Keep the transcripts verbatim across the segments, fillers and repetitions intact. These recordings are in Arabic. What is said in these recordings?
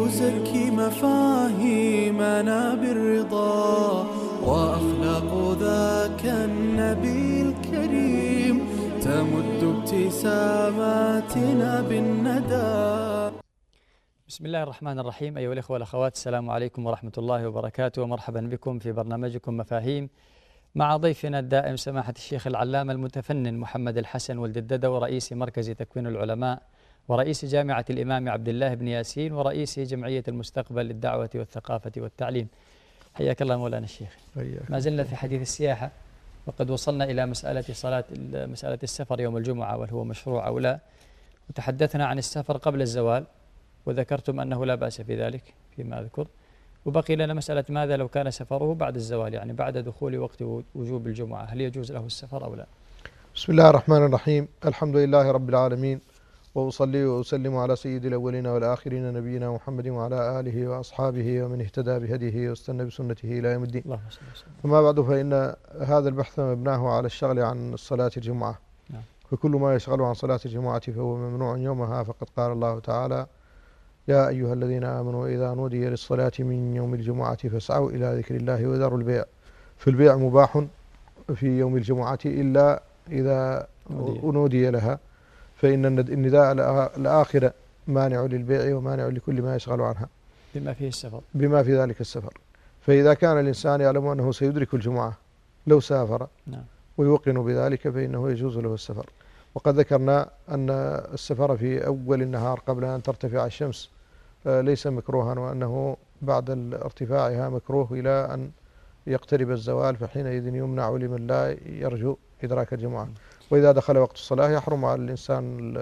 يزكي مفاهيمنا بالرضا، وأخلاق ذاك النبي الكريم تمد ابتساماتنا بالندى. بسم الله الرحمن الرحيم. أيها الأخوة والأخوات، السلام عليكم ورحمة الله وبركاته، ومرحبا بكم في برنامجكم مفاهيم مع ضيفنا الدائم سماحة الشيخ العلامة المتفنن محمد الحسن ولد الددو، ورئيس مركز تكوين العلماء، ورئيس جامعة الإمام عبد الله بن ياسين، ورئيس جمعية المستقبل للدعوة والثقافة والتعليم. حياك الله مولانا الشيخ. ما زلنا في حديث السياحة، وقد وصلنا إلى مسألة صلاة مسألة السفر يوم الجمعة، وهل هو مشروع أو لا، وتحدثنا عن السفر قبل الزوال وذكرتم أنه لا بأس في ذلك فيما أذكر، وبقي لنا مسألة ماذا لو كان سفره بعد الزوال، يعني بعد دخول وقت وجوب الجمعة، هل يجوز له السفر أو لا؟ بسم الله الرحمن الرحيم. الحمد لله رب العالمين، وأصلي وأسلم على سيد الأولين والآخرين نبينا محمد وعلى آله وأصحابه ومن اهتدى بهديه واستنى بسنته إلى يوم الدين. اللهم صل وسلم. وما بعد، فإن هذا البحث مبناه على الشغل عن صلاة الجمعة، نعم. فكل ما يشغل عن صلاة الجمعة فهو ممنوع يومها، فقد قال الله تعالى: يا أيها الذين آمنوا إذا نودي للصلاة من يوم الجمعة فاسعوا إلى ذكر الله وذروا البيع. فالبيع مباح في يوم الجمعة إلا إذا نودي لها، فإن النداء الآخر مانع للبيع ومانع لكل ما يشغل عنها بما فيه السفر بما في ذلك السفر. فإذا كان الإنسان يعلم أنه سيدرك الجمعة لو سافر، نعم، ويوقن بذلك، فإنه يجوز له السفر. وقد ذكرنا أن السفر في أول النهار قبل أن ترتفع الشمس ليس مكروها، وأنه بعد ارتفاعها مكروه إلى أن يقترب الزوال، فحينئذ يمنع لمن لا يرجو إدراك الجمعة. وإذا دخل وقت الصلاة يحرم على الإنسان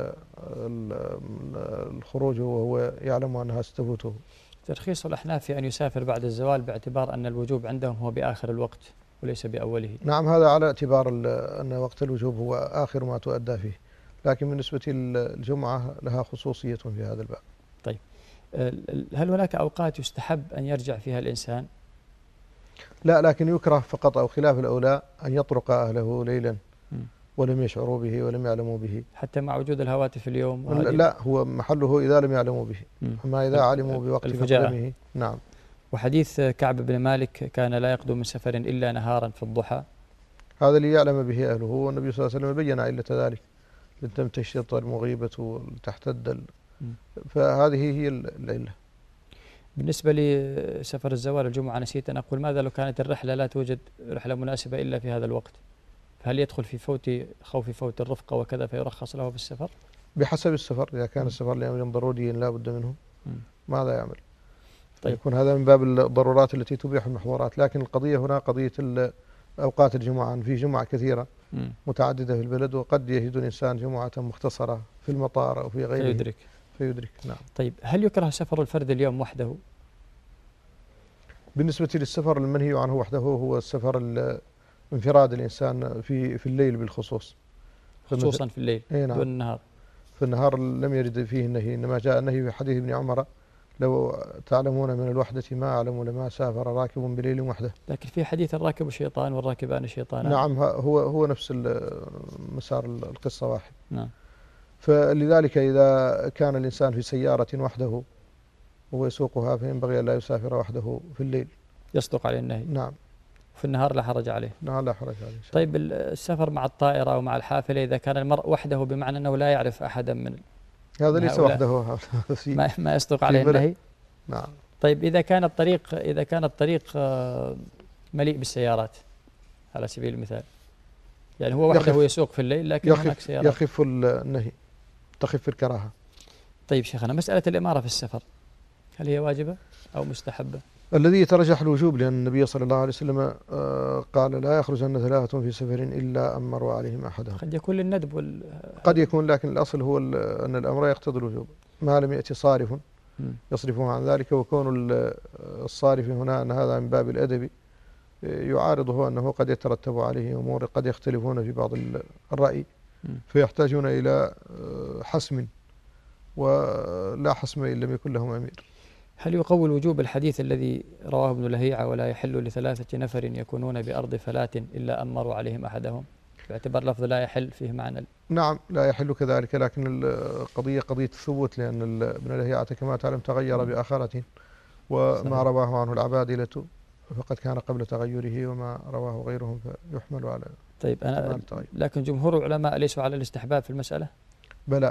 الخروج وهو يعلم أنها ستفوته. ترخيص الأحناف في أن يسافر بعد الزوال باعتبار أن الوجوب عندهم هو بآخر الوقت وليس بأوله. نعم، هذا على اعتبار أن وقت الوجوب هو آخر ما تؤدى فيه، لكن بالنسبة للجمعة لها خصوصية في هذا الباب. طيب، هل هناك أوقات يستحب أن يرجع فيها الإنسان؟ لا، لكن يكره فقط أو خلاف الأولى أن يطرق أهله ليلا ولم يشعروا به ولم يعلموا به، حتى مع وجود الهواتف اليوم. لا، هو محله إذا لم يعلموا به، أما إذا علموا بوقت مقدمه. نعم. وحديث كعب بن مالك: كان لا يقدم من سفر إلا نهارا في الضحى، هذا ليعلم به أهله، والنبي صلى الله عليه وسلم بين علة ذلك: لن تمتشط المغيبة ولتحتد، فهذه هي العلة. بالنسبة لسفر الزوال الجمعة، نسيت أن أقول ماذا لو كانت الرحلة لا توجد رحلة مناسبة إلا في هذا الوقت، هل يدخل في فوت خوف فوت الرفقة وكذا فيرخص له بالسفر؟ بحسب السفر، إذا كان السفر لأمر ضروري لا بد منه ماذا يعمل؟ طيب. يكون هذا من باب الضرورات التي تبيح المحظورات. لكن القضية هنا قضية أوقات الجمعة، في جمعة كثيرة م. متعددة في البلد، وقد يجد الإنسان جمعة مختصرة في المطار أو في غيره فيدرك فيدرك نعم. طيب، هل يكره سفر الفرد اليوم وحده؟ بالنسبة للسفر المنهي عنه وحده هو السفر انفراد الإنسان في في الليل بالخصوص، خصوصا في الليل نعم. دون النهار. في النهار لم يرد فيه النهي، إنما جاء النهي في حديث ابن عمر: لو تعلمون من الوحدة ما أعلم لما سافر راكب بليل وحده. لكن في حديث الراكب شيطان والراكبان شيطانان. نعم، هو هو نفس مسار القصة واحد. نعم. فلذلك إذا كان الإنسان في سيارة وحده وهو يسوقها فينبغي أن لا يسافر وحده في الليل، يصدق عليه النهي. نعم. في النهار لا حرج عليه. نعم، لا حرج عليه. طيب، السفر مع الطائرة أو مع الحافلة إذا كان المرء وحده بمعنى أنه لا يعرف أحدا من هذا ليس وحده ما, ما يصدق عليه النهي. نعم. طيب، إذا كان الطريق إذا كان الطريق مليء بالسيارات على سبيل المثال، يعني هو وحده هو يسوق في الليل لكن هناك سيارات، يخف النهي، تخف الكراهة. طيب شيخنا، مسألة الإمارة في السفر هل هي واجبة أو مستحبة؟ الذي يترجح الوجوب، لأن النبي صلى الله عليه وسلم قال: لا يخرجن ثلاثة في سفر إلا أمروا عليهم أحدهم. قد يكون للندب وال... قد يكون، لكن الأصل هو أن الأمر يقتضي الوجوب ما لم يأتي صارف يصرفه عن ذلك. وكون الصارف هنا أن هذا من باب الأدب يعارضه أنه قد يترتب عليه أمور، قد يختلفون في بعض الرأي فيحتاجون إلى حسم، ولا حسم إن لم يكن لهم أمير. هل يقوي وجوب الحديث الذي رواه ابن لهيعة: ولا يحل لثلاثة نفر يكونون بأرض فلاة إلا أمروا عليهم أحدهم؟ باعتبار لفظ لا يحل فيه معنى. نعم لا يحل كذلك، لكن القضية قضية الثبوت، لأن ابن لهيعة كما تعلم تغير بآخرة، وما رواه عنه العبادلة فقد كان قبل تغيره، وما رواه غيرهم فيحمل على. طيب أنا لكن جمهور العلماء ليسوا على الاستحباب في المسألة؟ بلى،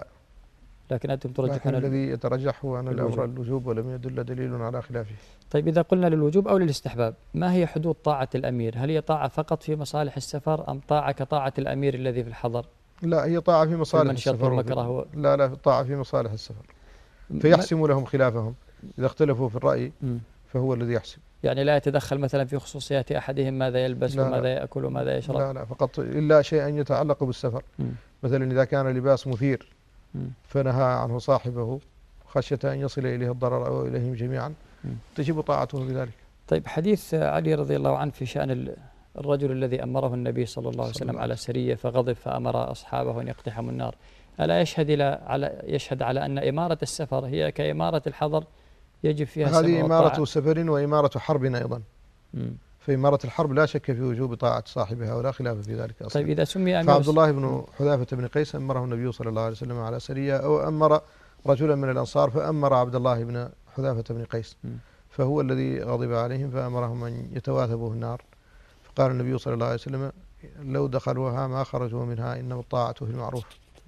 لكن أنتم ترجحون الذي يترجح هو أن الأمر الوجوب ولم يدل دليل على خلافه. طيب إذا قلنا للوجوب أو للاستحباب، ما هي حدود طاعة الأمير؟ هل هي طاعة فقط في مصالح السفر أم طاعة كطاعة الأمير الذي في الحضر؟ لا، هي طاعة في مصالح السفر. لا لا طاعة في مصالح السفر، فيحسم لهم خلافهم إذا اختلفوا في الرأي فهو الذي يحسم. يعني لا يتدخل مثلا في خصوصيات أحدهم ماذا يلبس لا وماذا لا يأكل وماذا يشرب؟ لا لا فقط إلا شيئا يتعلق بالسفر. م. مثلا إذا كان لباس مثير م. فنهى عنه صاحبه خشية أن يصل إليه الضرر أو إليهم جميعا م. تجب طاعته بذلك. طيب حديث علي رضي الله عنه في شأن الرجل الذي أمره النبي صلى الله عليه وسلم على سرية فغضب فأمر أصحابه أن يقتحموا النار، ألا يشهد إلى على يشهد على أن إمارة السفر هي كإمارة الحضر يجب فيها هذه إمارة سفر وإمارة حرب أيضا. مم. فإمارة الحرب لا شك في وجوب طاعة صاحبها ولا خلاف في ذلك أصلا. طيب إذا سمي أمير فعبد الله بن حذافة بن قيس أمره النبي صلى الله عليه وسلم على سرية، أو أمر رجلا من الأنصار فأمر عبد الله بن حذافة بن قيس، مم. فهو الذي غضب عليهم فأمرهم أن يتواثبوا في النار، فقال النبي صلى الله عليه وسلم لو دخلوها ما خرجوا منها إنما الطاعة في المعروف.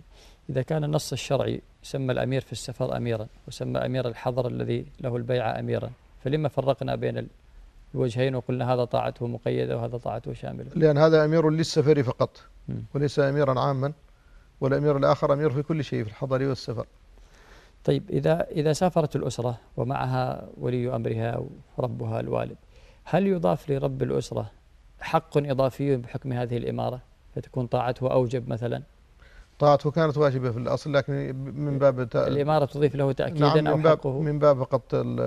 إذا كان النص الشرعي سمى الأمير في السفر أميرا وسمى أمير الحضر الذي له البيعة أميرا، فلما فرقنا بين الوجهين وقلنا هذا طاعته مقيدة وهذا طاعته شاملة؟ لأن هذا أمير للسفر فقط م. وليس أميرا عاما، والأمير الآخر أمير في كل شيء في الحضر والسفر. طيب إذا إذا سافرت الأسرة ومعها ولي أمرها وربها الوالد، هل يضاف لرب الأسرة حق إضافي بحكم هذه الإمارة فتكون طاعته أوجب مثلا؟ طاعته كانت واجبة في الأصل، لكن من باب الإمارة تضيف له تأكيدا. نعم، أو من باب حقه من باب فقط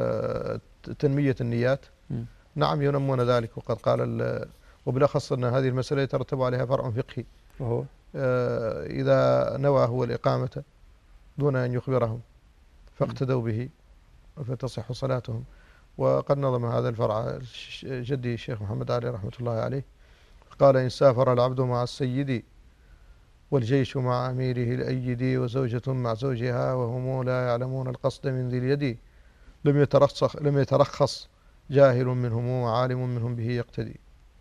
تنمية النيات. م. نعم ينمون ذلك، وقد قال وبالأخص أن هذه المسألة يترتب عليها فرع فقهي، وهو آه إذا نوى هو الإقامة دون أن يخبرهم فاقتدوا به فتصح صلاتهم. وقد نظم هذا الفرع جدي الشيخ محمد علي رحمة الله عليه، قال إن سافر العبد مع السيد والجيش مع أميره الأيد وزوجة مع زوجها وهم لا يعلمون القصد من ذي اليد لم يترخص لم يترخص جاهل منهم وعالم منهم به يقتدي.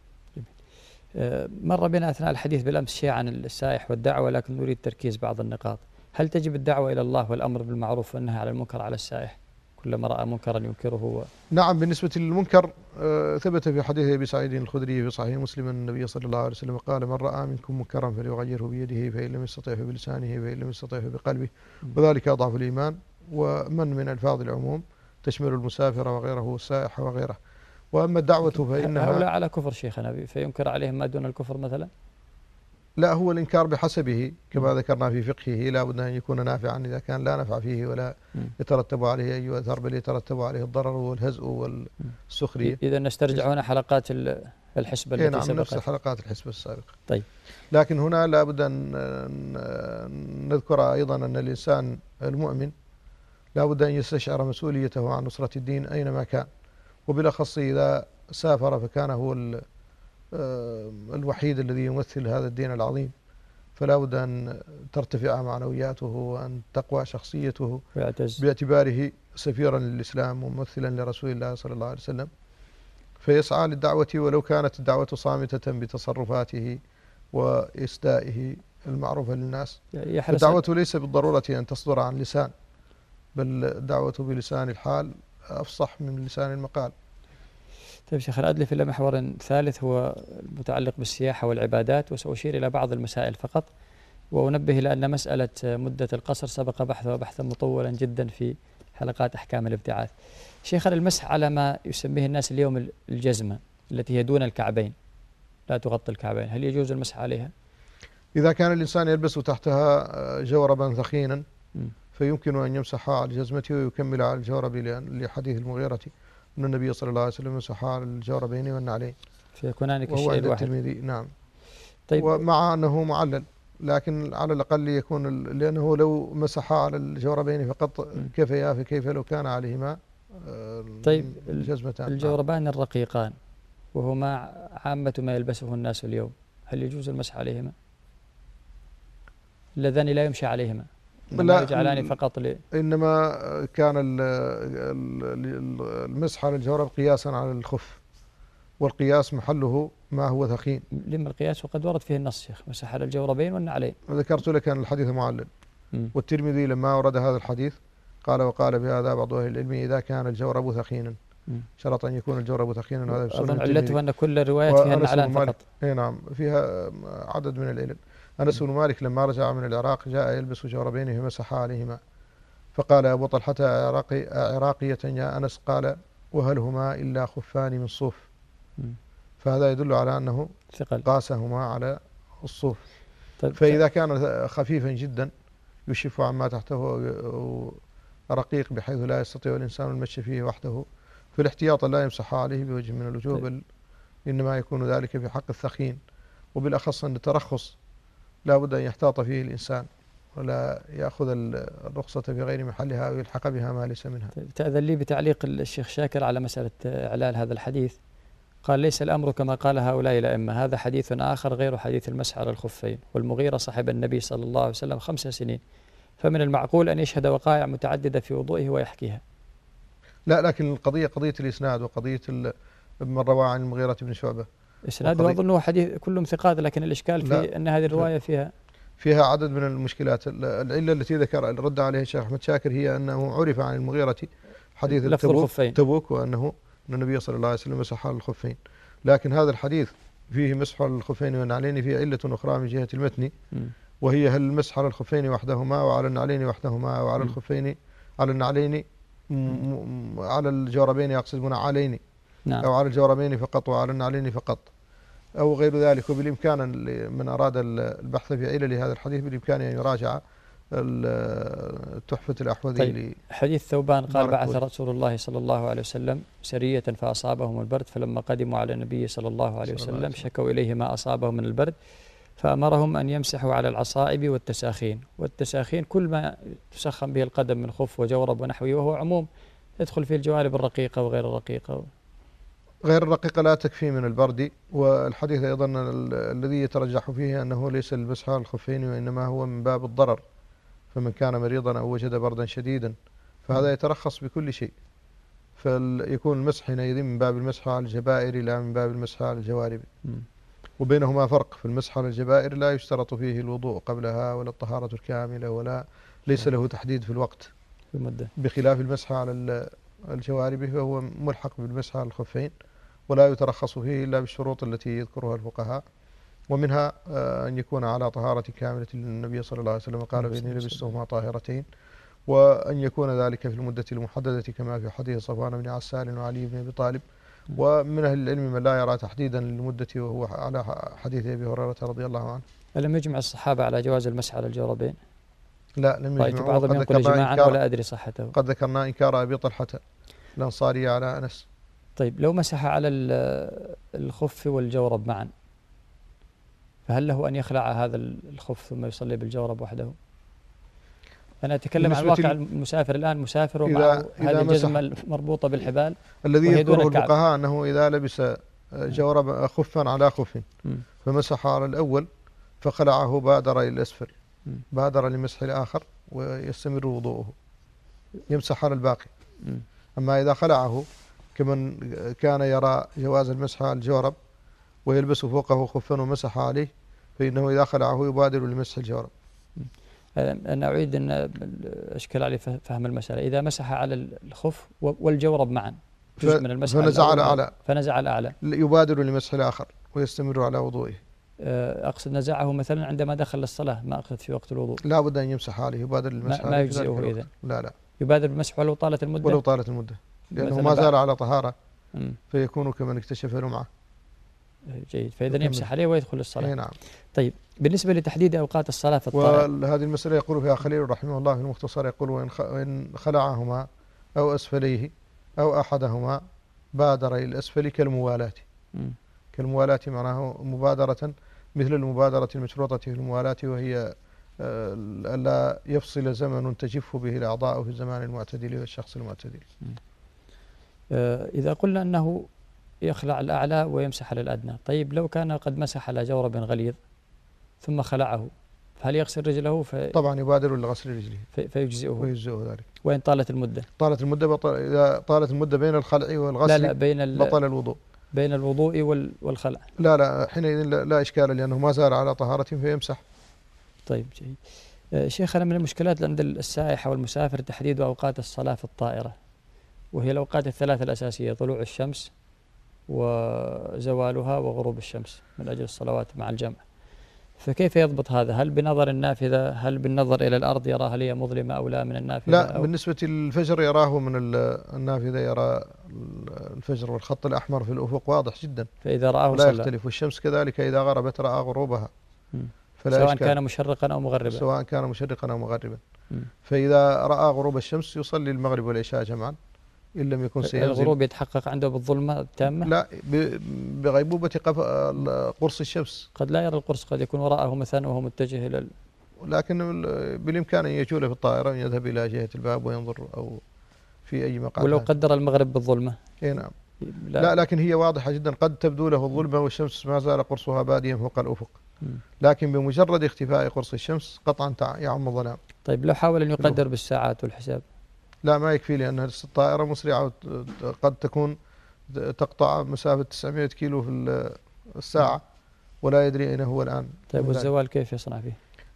مر بنا أثناء الحديث بالأمس شيء عن السائح والدعوة، لكن نريد تركيز بعض النقاط. هل تجب الدعوة إلى الله والأمر بالمعروف والنهي عن المنكر على السائح كلما رأى منكرا ينكره؟ و... نعم، بالنسبة للمنكر آه ثبت في حديث أبي سعيد الخدري في صحيح مسلم أن النبي صلى الله عليه وسلم قال من رأى منكم منكرا فليغيره بيده فإن لم يستطع بلسانه فإن لم يستطع بقلبه وذلك أضعف الإيمان. ومن من ألفاظ العموم تشمل المسافر وغيره والسائح وغيره. وأما الدعوة فإنها هؤلاء على كفر شيخنا فينكر عليهم ما دون الكفر مثلا؟ لا، هو الإنكار بحسبه كما ذكرنا في فقهه، لا بد أن يكون نافعا. إذا كان لا نفع فيه ولا يترتب عليه أي أثر بل يترتب عليه الضرر والهزء والسخرية. إذا نسترجع هنا حلقات الحسبة التي نعم سبقت. نفس حلقات الحسبة السابقة. طيب. لكن هنا لا بد أن نذكر أيضا أن الإنسان المؤمن لا بد أن يستشعر مسؤوليته عن نصرة الدين أينما كان، وبالأخص إذا سافر فكان هو الوحيد الذي يمثل هذا الدين العظيم، فلا بد أن ترتفع معنوياته وأن تقوى شخصيته باعتباره سفيرا للإسلام وممثلا لرسول الله صلى الله عليه وسلم، فيسعى للدعوة ولو كانت الدعوة صامتة بتصرفاته وإسدائه المعروفة للناس. الدعوة ليس بالضرورة أن تصدر عن لسان، بل الدعوة بلسان الحال أفصح من لسان المقال. طيب شيخ، أدلف إلى محور ثالث هو المتعلق بالسياحة والعبادات، وسأشير إلى بعض المسائل فقط، وأنبه إلى أن مسألة مدة القصر سبق بحثها بحثا مطولا جدا في حلقات أحكام الابتعاث. شيخنا، المسح على ما يسميه الناس اليوم الجزمة التي هي دون الكعبين لا تغطي الكعبين، هل يجوز المسح عليها؟ إذا كان الإنسان يلبس تحتها جوربا ثخينا فيمكن أن يمسح على جزمته ويكمل على الجورب لحديث المغيرة أن النبي صلى الله عليه وسلم مسح على الجوربين والنعلين فيكونان كالشيء الواحد. نعم. طيب. ومع أنه معلل، لكن على الأقل يكون، لأنه لو مسح على الجوربين فقط كفيا، فكيف لو كان عليهما طيب الجزمتان الجوربان الرقيقان وهما عامة ما يلبسه الناس اليوم، هل يجوز المسح عليهما؟ اللذان لا يمشي عليهما، لا يجعلان فقط ل... إنما كان المسح على الجورب قياسا على الخف، والقياس محله ما هو ثخين. لما القياس وقد ورد فيه النص شيخ، مسح على الجوربين والنعلين. ذكرت لك أن الحديث معلل، والترمذي لما ورد هذا الحديث قال وقال بهذا بعض أهل العلم إذا كان الجورب ثخينا، شرط أن يكون الجورب ثخينا. وهذا أظن علته أن كل الروايات فيها النعلان فقط. اي نعم، فيها عدد من العلل. أنس بن مالك لما رجع من العراق جاء يلبس جوربين فمسح عليهما، فقال أبو طلحة عراقي عراقية يا أنس؟ قال وهل هما إلا خفان من صوف؟ فهذا يدل على أنه ثقل، قاسهما على الصوف. طيب فإذا كان خفيفا جدا يشف عما تحته رقيق بحيث لا يستطيع الإنسان المشي فيه وحده، فالاحتياط لا يمسح عليه بوجه من الوجوه، بل إنما يكون ذلك في حق الثخين، وبالأخص أن الترخص لا بد أن يحتاط فيه الإنسان ولا يأخذ الرخصة في غير محلها أو يلحق بها ما ليس منها. تأذن لي بتعليق الشيخ شاكر على مسألة إعلال هذا الحديث، قال ليس الأمر كما قال هؤلاء الأئمة، هذا حديث آخر غير حديث المسح على الخفين، والمغيرة صاحب النبي صلى الله عليه وسلم خمس سنين، فمن المعقول أن يشهد وقائع متعددة في وضوئه ويحكيها. لا، لكن القضية قضية الإسناد وقضية من روى عن المغيرة بن شعبة. إسناد وأظنه حديث كلهم ثقات، لكن الإشكال في أن هذه الرواية فيها فيها عدد من المشكلات. العلة التي ذكر رد عليها الشيخ أحمد شاكر هي أنه عرف عن المغيرة حديث تبوك وأنه أن النبي صلى الله عليه وسلم مسح على الخفين، لكن هذا الحديث فيه مسح على الخفين والنعلين فيه علة أخرى من جهة المتن، وهي هل المسح على الخفين وحدهما وعلى النعلين وحدهما أو على الخفين على النعلين على الجوربين يقصد منعلين، نعم. أو على الجوربين فقط وعلى النعلين فقط أو غير ذلك. وبالإمكان من أراد البحث في علل هذا الحديث بالإمكان أن يراجع تحفة الأحوذي. طيب حديث ثوبان قال بعث رسول الله صلى الله عليه وسلم سرية فأصابهم البرد، فلما قدموا على النبي صلى الله عليه وسلم شكوا إليه ما أصابهم من البرد، فأمرهم أن يمسحوا على العصائب والتساخين. والتساخين كل ما تسخن به القدم من خف وجورب ونحوه، وهو عموم يدخل فيه الجوارب الرقيقة وغير الرقيقة. غير الرقيقة لا تكفي من البرد. والحديث أيضا الذي يترجح فيه أنه ليس المسح على الخفين وإنما هو من باب الضرر، فمن كان مريضا أو وجد بردا شديدا فهذا يترخص بكل شيء، فيكون المسح حينئذ من باب المسح على الجبائر لا من باب المسح على الجوارب. وبينهما فرق، في المسح على الجبائر لا يشترط فيه الوضوء قبلها ولا الطهارة الكاملة ولا ليس له تحديد في الوقت، بخلاف المسح على الجوارب فهو ملحق بالمسح على الخفين ولا يترخص فيه إلا بالشروط التي يذكرها الفقهاء، ومنها أن يكون على طهارة كاملة. النبي صلى الله عليه وسلم قال فإني لبستهما طاهرتين، وأن يكون ذلك في المدة المحددة كما في حديث صفوان بن عسال وعلي بن أبي طالب. ومن أهل العلم من لا يرى تحديدا للمدة وهو على حديث أبي هريرة رضي الله عنه. ألم يجمع الصحابة على جواز المسح على الجوربين؟ لا لم يجمعوا. بعضهم ينقل إجماعا ولا أدري صحته. قد ذكرنا إنكار أبي طلحة الأنصاري على أنس. طيب لو مسح على الخف والجورب معا فهل له أن يخلع هذا الخف ثم يصلي بالجورب وحده؟ أنا أتكلم عن واقع المسافر الآن، مسافر ومعه هذه الجزمة المربوطة بالحبال الذي يذكره الفقهاء أنه إذا لبس جورب خفا على خف فمسح على الأول فخلعه بادر إلى الأسفل، بادر لمسح الآخر ويستمر وضوءه، يمسح على الباقي. أما إذا خلعه كمن كان يرى جواز المسح على الجورب ويلبس فوقه خفا ومسح عليه، فإنه إذا خلعه يبادر لمسح الجورب. أنا أعيد أن أشكل عليه فهم المسألة. إذا مسح على الخف والجورب معا جزء من المسح فنزع الأعلى فنزع الأعلى يبادر لمسح الآخر ويستمر على وضوئه. أقصد نزعه مثلا عندما دخل للصلاة، ما أقصد في وقت الوضوء. لا بد أن يمسح عليه، يبادر للمسح. ما, ما يجزئه إذن. لا لا يبادر بالمسح ولو طالت المدة. ولو طالت المدة لأنه ما زال على طهارة مم. فيكون كمن اكتشف لمعة. جيد، فإذا يمسح عليه ويدخل الصلاة. نعم. طيب بالنسبة لتحديد أوقات الصلاة في الطائر، وهذه المسألة يقول فيها خليل رحمه الله في المختصر، يقول وإن خلعهما أو أسفليه أو أحدهما بادر إلى الأسفل كالموالاة. مم. كالموالاة معناه مبادرة مثل المبادرة المشروطة في الموالاة، وهي ألا يفصل زمن تجف به الأعضاء في الزمان المعتدل والشخص المعتدل. إذا قلنا أنه يخلع الأعلى ويمسح على الأدنى، طيب لو كان قد مسح على جورب غليظ ثم خلعه هل يغسل رجله؟ في طبعا يبادر لغسل رجله في فيجزئه ويجزئه ذلك. وإن طالت المدة؟ طالت المدة بطل، إذا طالت المدة بين الخلع والغسل لا لا بين بطل الوضوء. بين الوضوء والخلع؟ لا لا حينئذ لا, لا إشكال لأنه ما زال على طهارته فيمسح. طيب جيد. شيخنا، من المشكلات عند السائح والمسافر تحديد أوقات الصلاة في الطائرة، وهي الأوقات الثلاثة الأساسية: طلوع الشمس وزوالها وغروب الشمس، من أجل الصلوات مع الجمع. فكيف يضبط هذا؟ هل بنظر النافذة؟ هل بالنظر إلى الأرض يراها هل هي مظلمة أو لا من النافذة؟ لا، أو بالنسبة للفجر يراه من النافذة، يرى الفجر والخط الأحمر في الأفق واضح جدا، فإذا رآه لا صلى. يختلف. والشمس كذلك إذا غربت رأى غروبها، فلا سواء إشكال. كان مشرقا أو مغربا سواء كان مشرقا أو مغربا. فإذا رأى غروب الشمس يصلي المغرب والعشاء جمعا إن لم يكن سينزل. الغروب يتحقق عنده بالظلمة التامة؟ لا، بغيبوبة قرص الشمس. قد لا يرى القرص، قد يكون وراءه مثلا وهو متجه إلى ال... لكن بالإمكان أن يجول في الطائرة وأن يذهب إلى جهة الباب وينظر أو في أي مقام. ولو قدر المغرب بالظلمة؟ اي نعم. لا. لا لكن هي واضحة جدا، قد تبدو له الظلمة والشمس ما زال قرصها باديا فوق الأفق، لكن بمجرد اختفاء قرص الشمس قطعا يعم الظلام. طيب لو حاول أن يقدر بالساعات والحساب؟ لا، ما يكفي، لأن الطائرة مسرعة قد تكون تقطع مسافة تسعمائة كيلو في الساعة ولا يدري أين هو الآن. طيب والزوال كيف يصنع فيه؟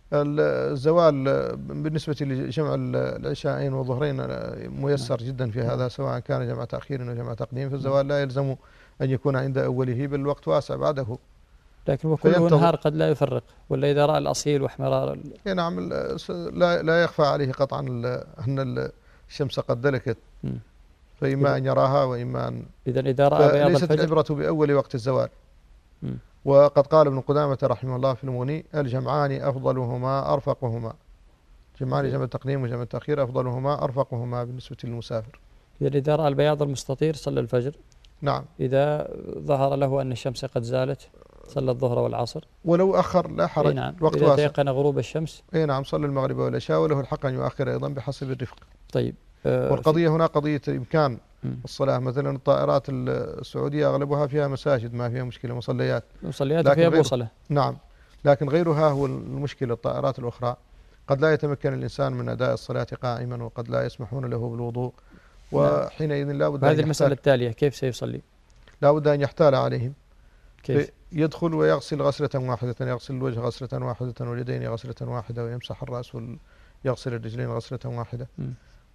الزوال بالنسبة لجمع العشاءين والظهرين ميسر جدا في هذا، سواء كان جمع تأخير أو جمع تقديم. فالزوال لا يلزم أن يكون عند أوله، بل الوقت واسع بعده. لكن وكله نهار قد لا يفرق، ولا إذا رأى الأصيل واحمرار؟ نعم، لا لا يخفى عليه قطعا أن الشمس قد دلكت، فإما أن يراها وإما أن إذا إذا رأى بياض ليست الفجر. العبرة بأول وقت الزوال. م. وقد قال ابن قدامة رحمه الله في المغني: الجمعان أفضلهما أرفقهما. جمعان جمع التقديم وجمع التأخير أفضلهما أرفقهما بالنسبة للمسافر. إذا إذا رأى البياض المستطير صلى الفجر. نعم. إذا ظهر له أن الشمس قد زالت صلى الظهر والعصر. ولو أخر لا حرج. نعم. الوقت إذا تيقن غروب الشمس. أي نعم، صلى المغرب والعشاء، وله الحق أن يؤخر أيضا بحسب الرفق. طيب. آه والقضية هنا قضية إمكان م. الصلاة. مثلا الطائرات السعودية أغلبها فيها مساجد، ما فيها مشكلة، مصليات مصليات فيها بوصلة. نعم، لكن غيرها هو المشكلة. الطائرات الأخرى قد لا يتمكن الإنسان من أداء الصلاة قائما، وقد لا يسمحون له بالوضوء، وحينئذ لا بد. هذه المسألة التالية كيف سيصلي؟ لا بد أن يحتال عليهم. كيف؟ يدخل ويغسل غسلة واحدة، يغسل الوجه غسلة واحدة واليدين غسلة واحدة، ويمسح الرأس ويغسل الرجلين غسلة واحدة. م.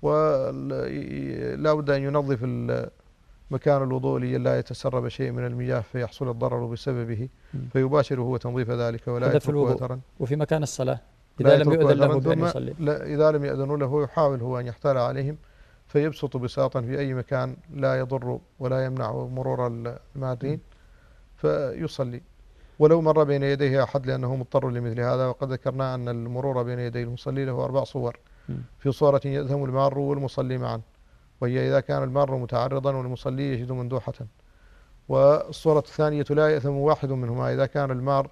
ولا بد أن ينظف مكان الوضوء لئلا يتسرب شيء من المياه فيحصل الضرر بسببه، فيباشر هو تنظيف ذلك ولا يترك وترا. وفي مكان الصلاة إذا لم يؤذن له بأن يصلي؟ لا، إذا لم يأذنوا له يحاول هو أن يحتال عليهم، فيبسط بساطا في أي مكان لا يضر ولا يمنع مرور المارين فيصلي، ولو مر بين يديه أحد لأنه مضطر لمثل هذا. وقد ذكرنا أن المرور بين يدي المصلي له أربع صور: في صورة يأثم المار والمصلي معا، وهي إذا كان المار متعرضا والمصلي يجد مندوحة. والصورة الثانية لا يأثم واحد منهما، إذا كان المار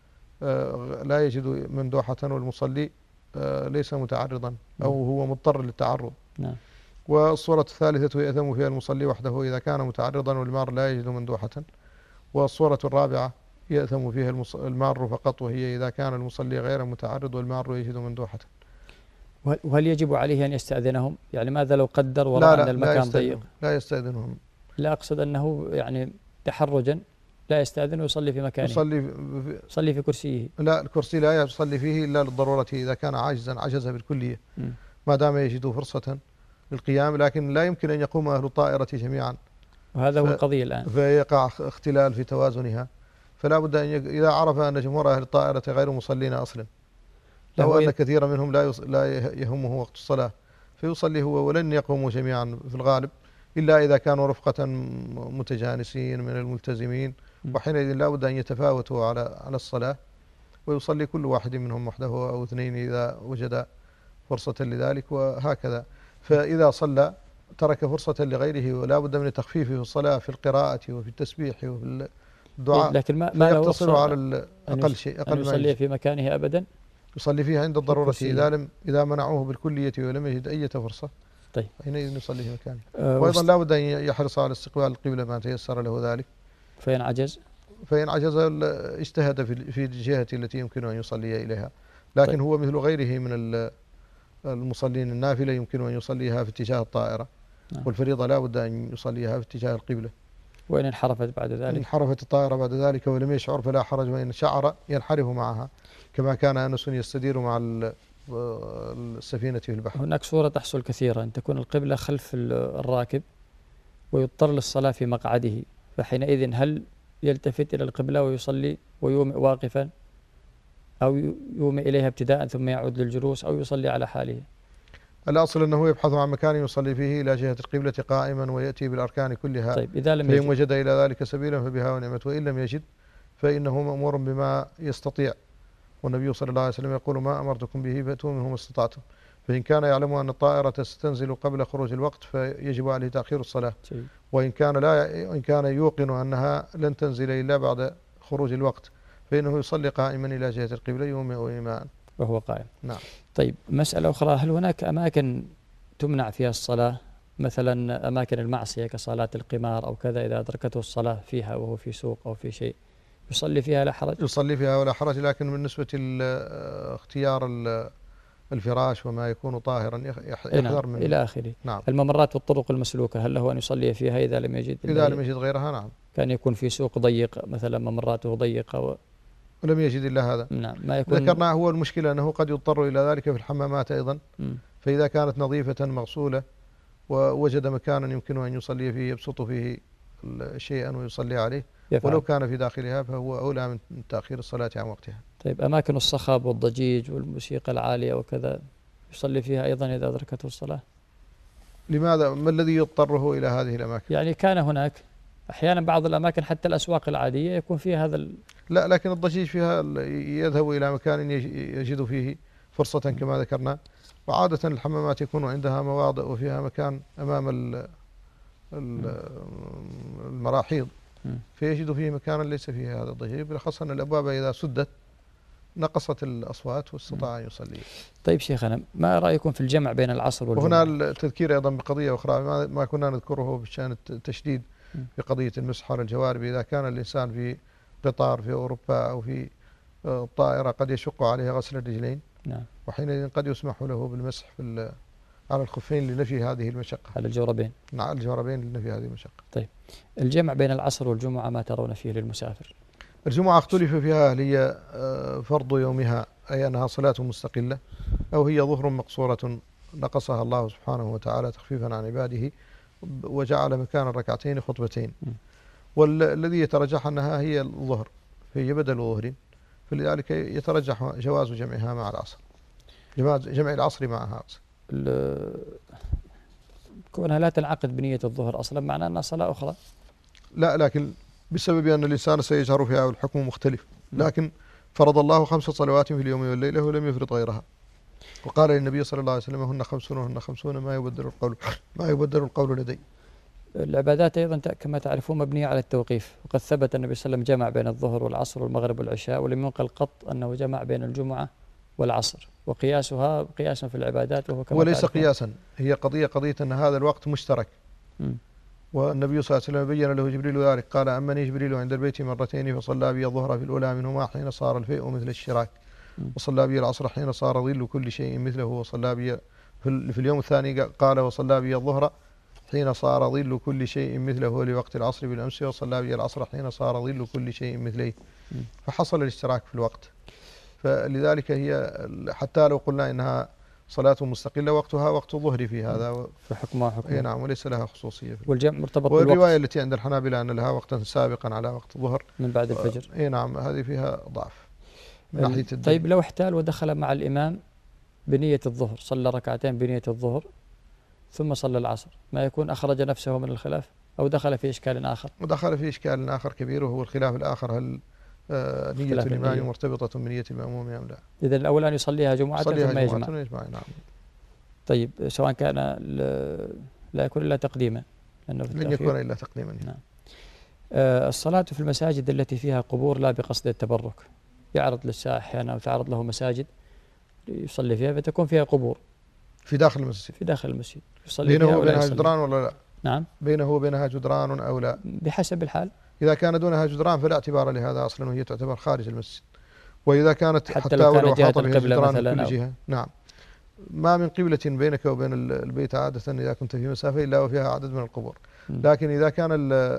لا يجد مندوحة والمصلي ليس متعرضا أو هو مضطر للتعرض. والصورة الثالثة يأثم فيها المصلي وحده إذا كان متعرضا والمار لا يجد مندوحة. والصورة الرابعة يأثم فيها المار فقط، وهي إذا كان المصلي غير متعرض والمار يجد مندوحة. وهل يجب عليه أن يستأذنهم؟ يعني ماذا لو قدر ورأى أن المكان ضيق؟ لا يستأذنهم. لا أقصد أنه يعني تحرجا لا يستأذن ويصلي في مكانه. يصلي في يصلي في كرسيه. لا، الكرسي لا يصلي فيه إلا للضرورة، إذا كان عاجزا عجز بالكلية ما دام يجد فرصة للقيام، لكن لا يمكن أن يقوم أهل الطائرة جميعا، وهذا هو القضية الآن، فيقع اختلال في توازنها. فلا بد أن ي... إذا عرف أن جمهور أهل الطائرة غير مصلين أصلا، أو أن كثيرا منهم لا يص... لا يهمه وقت الصلاة، فيصلي هو، ولن يقوموا جميعا في الغالب إلا إذا كانوا رفقة متجانسين من الملتزمين، وحينئذ لا بد أن يتفاوتوا على على الصلاة، ويصلي كل واحد منهم وحده أو اثنين إذا وجد فرصة لذلك، وهكذا. فإذا صلى ترك فرصة لغيره، ولا بد من تخفيفه في الصلاة في القراءة وفي التسبيح وفي الدعاء، لكن ما ما يقتصر على أقل شيء، أقل ما يصلي في مكانه أبدا، يصلي فيه عند الضرورة إذا لم إذا منعوه بالكلية ولم يجد أي فرصة، طيب حينئذ يصلي في مكانه. أه وأيضا لا بد أن يحرص على استقبال القبلة ما تيسر له ذلك. فإن عجز فإن عجز اجتهد في في الجهة التي يمكن أن يصلي إليها. لكن طيب. هو مثل غيره من المصلين النافلة يمكن أن يصليها في اتجاه الطائرة. نعم. والفريضة لا بد أن يصليها في اتجاه القبلة. وإن انحرفت بعد ذلك؟ إن انحرفت الطائرة بعد ذلك ولم يشعر فلا حرج، وإن شعر ينحرف معها كما كان أنس يستدير مع السفينة في البحر. هناك صورة تحصل كثيرا، أن تكون القبلة خلف الراكب ويضطر للصلاة في مقعده، فحينئذ هل يلتفت إلى القبلة ويصلي ويومئ واقفا، أو يومئ إليها ابتداء ثم يعود للجلوس، أو يصلي على حاله؟ الأصل أنه يبحث عن مكان يصلي فيه إلى جهة القبلة قائما ويأتي بالأركان كلها. طيب إذا لم فإن يجد وجد إلى ذلك سبيلا فبها ونعمت، وإن لم يجد فإنه مأمور بما يستطيع، والنبي صلى الله عليه وسلم يقول ما أمرتكم به فأتوا منه ما استطعتم. فإن كان يعلم أن الطائرة ستنزل قبل خروج الوقت فيجب عليه تأخير الصلاة. وإن كان لا إن كان يوقن أنها لن تنزل إلا بعد خروج الوقت فإنه يصلي قائما إلى جهة القبلة يومئ إيماء وهو قائم. نعم. طيب مسألة أخرى، هل هناك أماكن تمنع فيها الصلاة، مثلا أماكن المعصية كصلاة القمار أو كذا، إذا أدركته الصلاة فيها وهو في سوق أو في شيء يصلي فيها لا حرج؟ يصلي فيها ولا حرج، لكن بالنسبة لاختيار الفراش وما يكون طاهرا يحذر منه إلى آخره. نعم. الممرات والطرق المسلوكة هل له أن يصلي فيها إذا لم يجد إذا لم يجد غيرها؟ نعم. كان يكون في سوق ضيق مثلا ممراته ضيقة و... ولم يجد إلا هذا. نعم. ما يكون ذكرنا هو المشكلة أنه قد يضطر إلى ذلك في الحمامات أيضا. م. فإذا كانت نظيفة مغسولة ووجد مكانا يمكن أن يصلي فيه يبسط فيه شيئا ويصلي عليه يفعل. ولو كان في داخلها فهو أولى من تأخير الصلاة عن وقتها. طيب أماكن الصخب والضجيج والموسيقى العالية وكذا يصلي فيها أيضا إذا أدركته الصلاة؟ لماذا؟ ما الذي يضطره إلى هذه الأماكن؟ يعني كان هناك أحيانا بعض الأماكن حتى الأسواق العادية يكون فيها هذا ال... لا، لكن الضجيج فيها يذهب إلى مكان يجد فيه فرصة كما ذكرنا، وعادة الحمامات يكون عندها مواضع وفيها مكان أمام المراحيض فيجد فيه مكانا ليس فيه هذا الضجيج، بالأخص أن الأبواب إذا سدت نقصت الأصوات واستطاع أن يصلي. طيب شيخنا، ما رأيكم في الجمع بين العصر والجمعة؟ وهنا التذكير أيضا بقضية أخرى ما كنا نذكره بشأن التشديد في قضية المسح على الجوارب. إذا كان الإنسان في قطار في أوروبا أو في طائرة قد يشق عليه غسل الرجلين. نعم. وحينئذ قد يسمح له بالمسح في على الخفين لنفي هذه المشقة. على الجوربين. نعم، على الجوربين لنفي هذه المشقة. طيب الجمع بين العصر والجمعة ما ترون فيه للمسافر؟ الجمعة اختلف فيها هل هي فرض يومها أي أنها صلاة مستقلة أو هي ظهر مقصورة نقصها الله سبحانه وتعالى تخفيفا عن عباده وجعل مكان الركعتين خطبتين. والذي يترجح أنها هي الظهر فهي بدل ظهر، فلذلك يترجح جواز جمعها مع العصر، جمع العصر معها. كونها لا تنعقد بنية الظهر أصلا معناه أنها صلاة أخرى؟ لا، لكن بسبب أن الإنسان سيجهر فيها والحكم مختلف. لكن فرض الله خمس صلوات في اليوم والليلة ولم يفرض غيرها، وقال للنبي صلى الله عليه وسلم هن خمسون وهن خمسون ما يبدل القول ما يبدل القول لدي. العبادات أيضا كما تعرفون مبنية على التوقيف، وقد ثبت النبي صلى الله عليه وسلم جمع بين الظهر والعصر والمغرب والعشاء، ولم ينقل قط أنه جمع بين الجمعة والعصر، وقياسها قياس في العبادات وهو كما وليس قياسا، هي قضية قضية أن هذا الوقت مشترك. م. والنبي صلى الله عليه وسلم بين له جبريل ذلك، قال أمني جبريل عند البيت مرتين فصلى بي الظهر في الأولى منهما حين صار الفيء مثل الشراك، وصلى بي العصر حين صار ظل كل شيء مثله، وصلى بي في اليوم الثاني قال وصلى بي الظهر حين صار ظل كل شيء مثله لوقت العصر بالأمس، وصلى بي العصر حين صار ظل كل شيء مثله، فحصل الاشتراك في الوقت. فلذلك هي حتى لو قلنا إنها صلاة مستقلة وقتها وقت الظهر في هذا فحكمها حكم. اي نعم، وليس لها خصوصية. والجمع مرتبط بالوقت. والرواية التي عند الحنابلة أن لها وقتا سابقا على وقت الظهر من بعد الفجر. اي نعم، هذه فيها ضعف من ناحية الدين. طيب لو احتال ودخل مع الإمام بنية الظهر، صلى ركعتين بنية الظهر ثم صلى العصر، ما يكون أخرج نفسه من الخلاف أو دخل في إشكال آخر؟ ودخل في إشكال آخر كبير، وهو الخلاف الآخر هل آه نية الإمام مرتبطة بنية المأموم أم لا؟ إذا الأول أن يصليها جمعة ثم يجمع. يجمع. نعم. طيب سواء كان لا يكون إلا تقديما، لن يكون إلا تقديما. نعم. آه الصلاة في المساجد التي فيها قبور لا بقصد التبرك، يعرض للسائح أحيانا أو تعرض له مساجد يصلي فيها فتكون فيها قبور في داخل المسجد. في داخل المسجد يصلي بينه فيها وبينها جدران ولا لا؟ نعم. بينه وبينها جدران أو لا؟ بحسب الحال. إذا كان دونها جدران فلا اعتبار لهذا أصلا، وهي تعتبر خارج المسجد. وإذا كانت حتى, حتى لو كان ولو جهة حاط بها القبلة جدران مثلا من كل جهة. نعم، ما من قبلة بينك وبين البيت عادة إذا كنت في مسافة إلا وفيها عدد من القبور. لكن إذا كان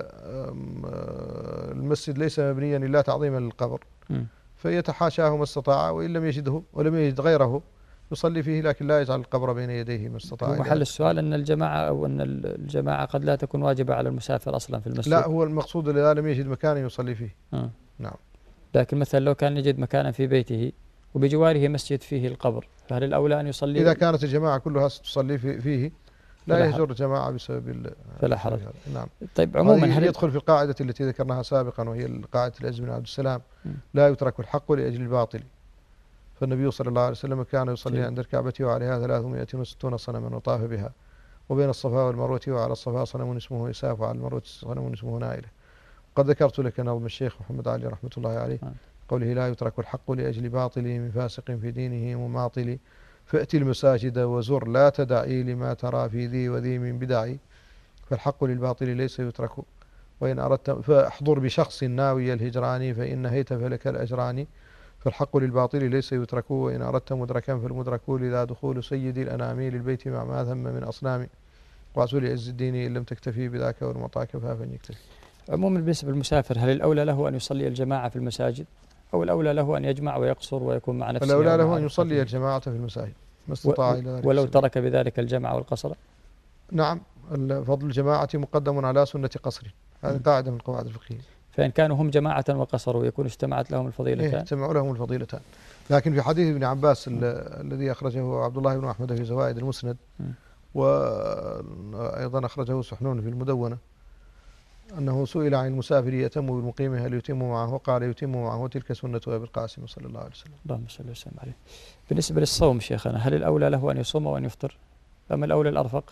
المسجد ليس مبنيا إلا تعظيما للقبر فيتحاشاه ما استطاع، وإن لم يجده ولم يجد غيره يصلي فيه، لكن لا يجعل القبر بين يديه ما استطاع. محل السؤال أن الجماعة أو أن الجماعة قد لا تكون واجبة على المسافر أصلا في المسجد. لا، هو المقصود إذا لم يجد مكانا يصلي فيه. آه. نعم. لكن مثلا لو كان يجد مكانا في بيته وبجواره مسجد فيه القبر، فهل الأولى أن يصلي؟ إذا كانت الجماعة كلها تصلي فيه لا يهجر الجماعة بسبب فلا حرج. نعم. طيب عموما هل يدخل في القاعدة التي ذكرناها سابقا، وهي قاعدة العز بن عبد السلام: لا يترك الحق لأجل الباطل. فالنبي صلى الله عليه وسلم كان يصلي عند الكعبة وعليها ثلاثمائة وستون صنما وطاف بها، وبين الصفا والمروة وعلى الصفا صنم اسمه إساف وعلى المروة صنم اسمه نائلة. قد ذكرت لك نظم الشيخ محمد علي رحمة الله عليه قوله: لا يترك الحق لأجل باطله من فاسق في دينه مماطل، فأتي المساجد وزر لا تدعي لما ترى في ذي وذي من بدعي، فالحق للباطل ليس يترك وإن أردت فاحضر بشخص ناوي الهجران فإن هيت فلك الأجران، فالحق للباطل ليس يترك وإن أردت مدركا فالمدرك لذا دخول سيد الأنام للبيت مع ما ثم من أصنام، وعسول عز الدين إن لم تكتفي بذاك والمطاع كفافا يكتفي. عموما بالنسبة للمسافر هل الأولى له أن يصلي الجماعة في المساجد أو الأولى له أن يجمع ويقصر ويكون مع نفسه؟ الأولى له أن يصلي الجماعة في المساجد ما استطاع إلى ذلك، ولو ترك بذلك الجمع والقصر. نعم، فضل الجماعة مقدم على سنة قصر، هذه قاعدة من القواعد الفقهية. فإن كانوا هم جماعة وقصروا يكون اجتمعت لهم الفضيلتان. إيه، اجتمعوا لهم الفضيلتان. لكن في حديث ابن عباس الذي أخرجه عبد الله بن أحمد في زوائد المسند، وأيضا أخرجه سحنون في المدونة، أنه سئل عن المسافر يتم بالمقيم هل يتم معه؟ قال: يتم معه، وتلك سنة أبي القاسم صلى الله عليه وسلم. اللهم صل وسلم عليه. بالنسبة للصوم شيخنا هل الأولى له أن يصوم وأن يفطر أم الأولى الأرفق؟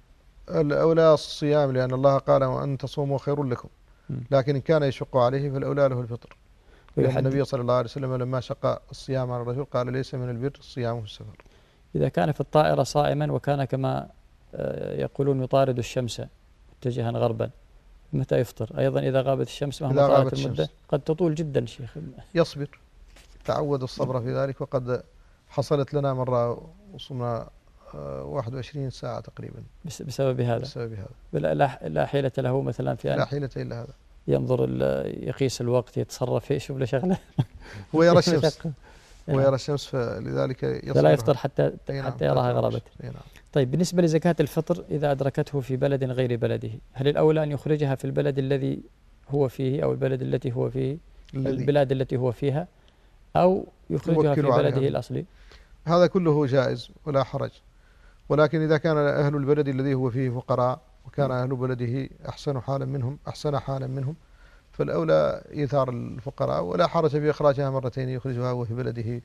الأولى الصيام، لأن الله قال: وأن تصوموا خير لكم. لكن إن كان يشق عليه فالأولى له الفطر، لأن النبي صلى الله عليه وسلم لما شق الصيام على الرجل قال: ليس من البر الصيام في السفر. إذا كان في الطائرة صائما وكان كما يقولون يطارد الشمس متجها غربا، متى يفطر؟ أيضا إذا غابت الشمس مهما طالت المدة الشمس. قد تطول جدا شيخ. يصبر، تعود الصبر في ذلك، وقد حصلت لنا مرة وصلنا واحد وعشرين ساعة تقريبا بسبب هذا. بسبب هذا لا حيلة له مثلا في أن لا حيلة إلا هذا، ينظر يقيس الوقت يتصرف فيه، يشوف له شغله. هو يرى الشمس هو يرى الشمس فلذلك يصبر، فلا يفطر حتى حتى يراها غربت. طيب بالنسبة لزكاة الفطر إذا أدركته في بلد غير بلده، هل الأولى أن يخرجها في البلد الذي هو فيه أو البلد التي هو فيه البلاد التي هو فيها، أو يخرجها في بلده الأصلي؟ هذا كله جائز ولا حرج، ولكن إذا كان أهل البلد الذي هو فيه فقراء وكان أهل بلده أحسن حالا منهم أحسن حالا منهم فالأولى إيثار الفقراء، ولا حرج في إخراجها مرتين، يخرجها وهو في بلده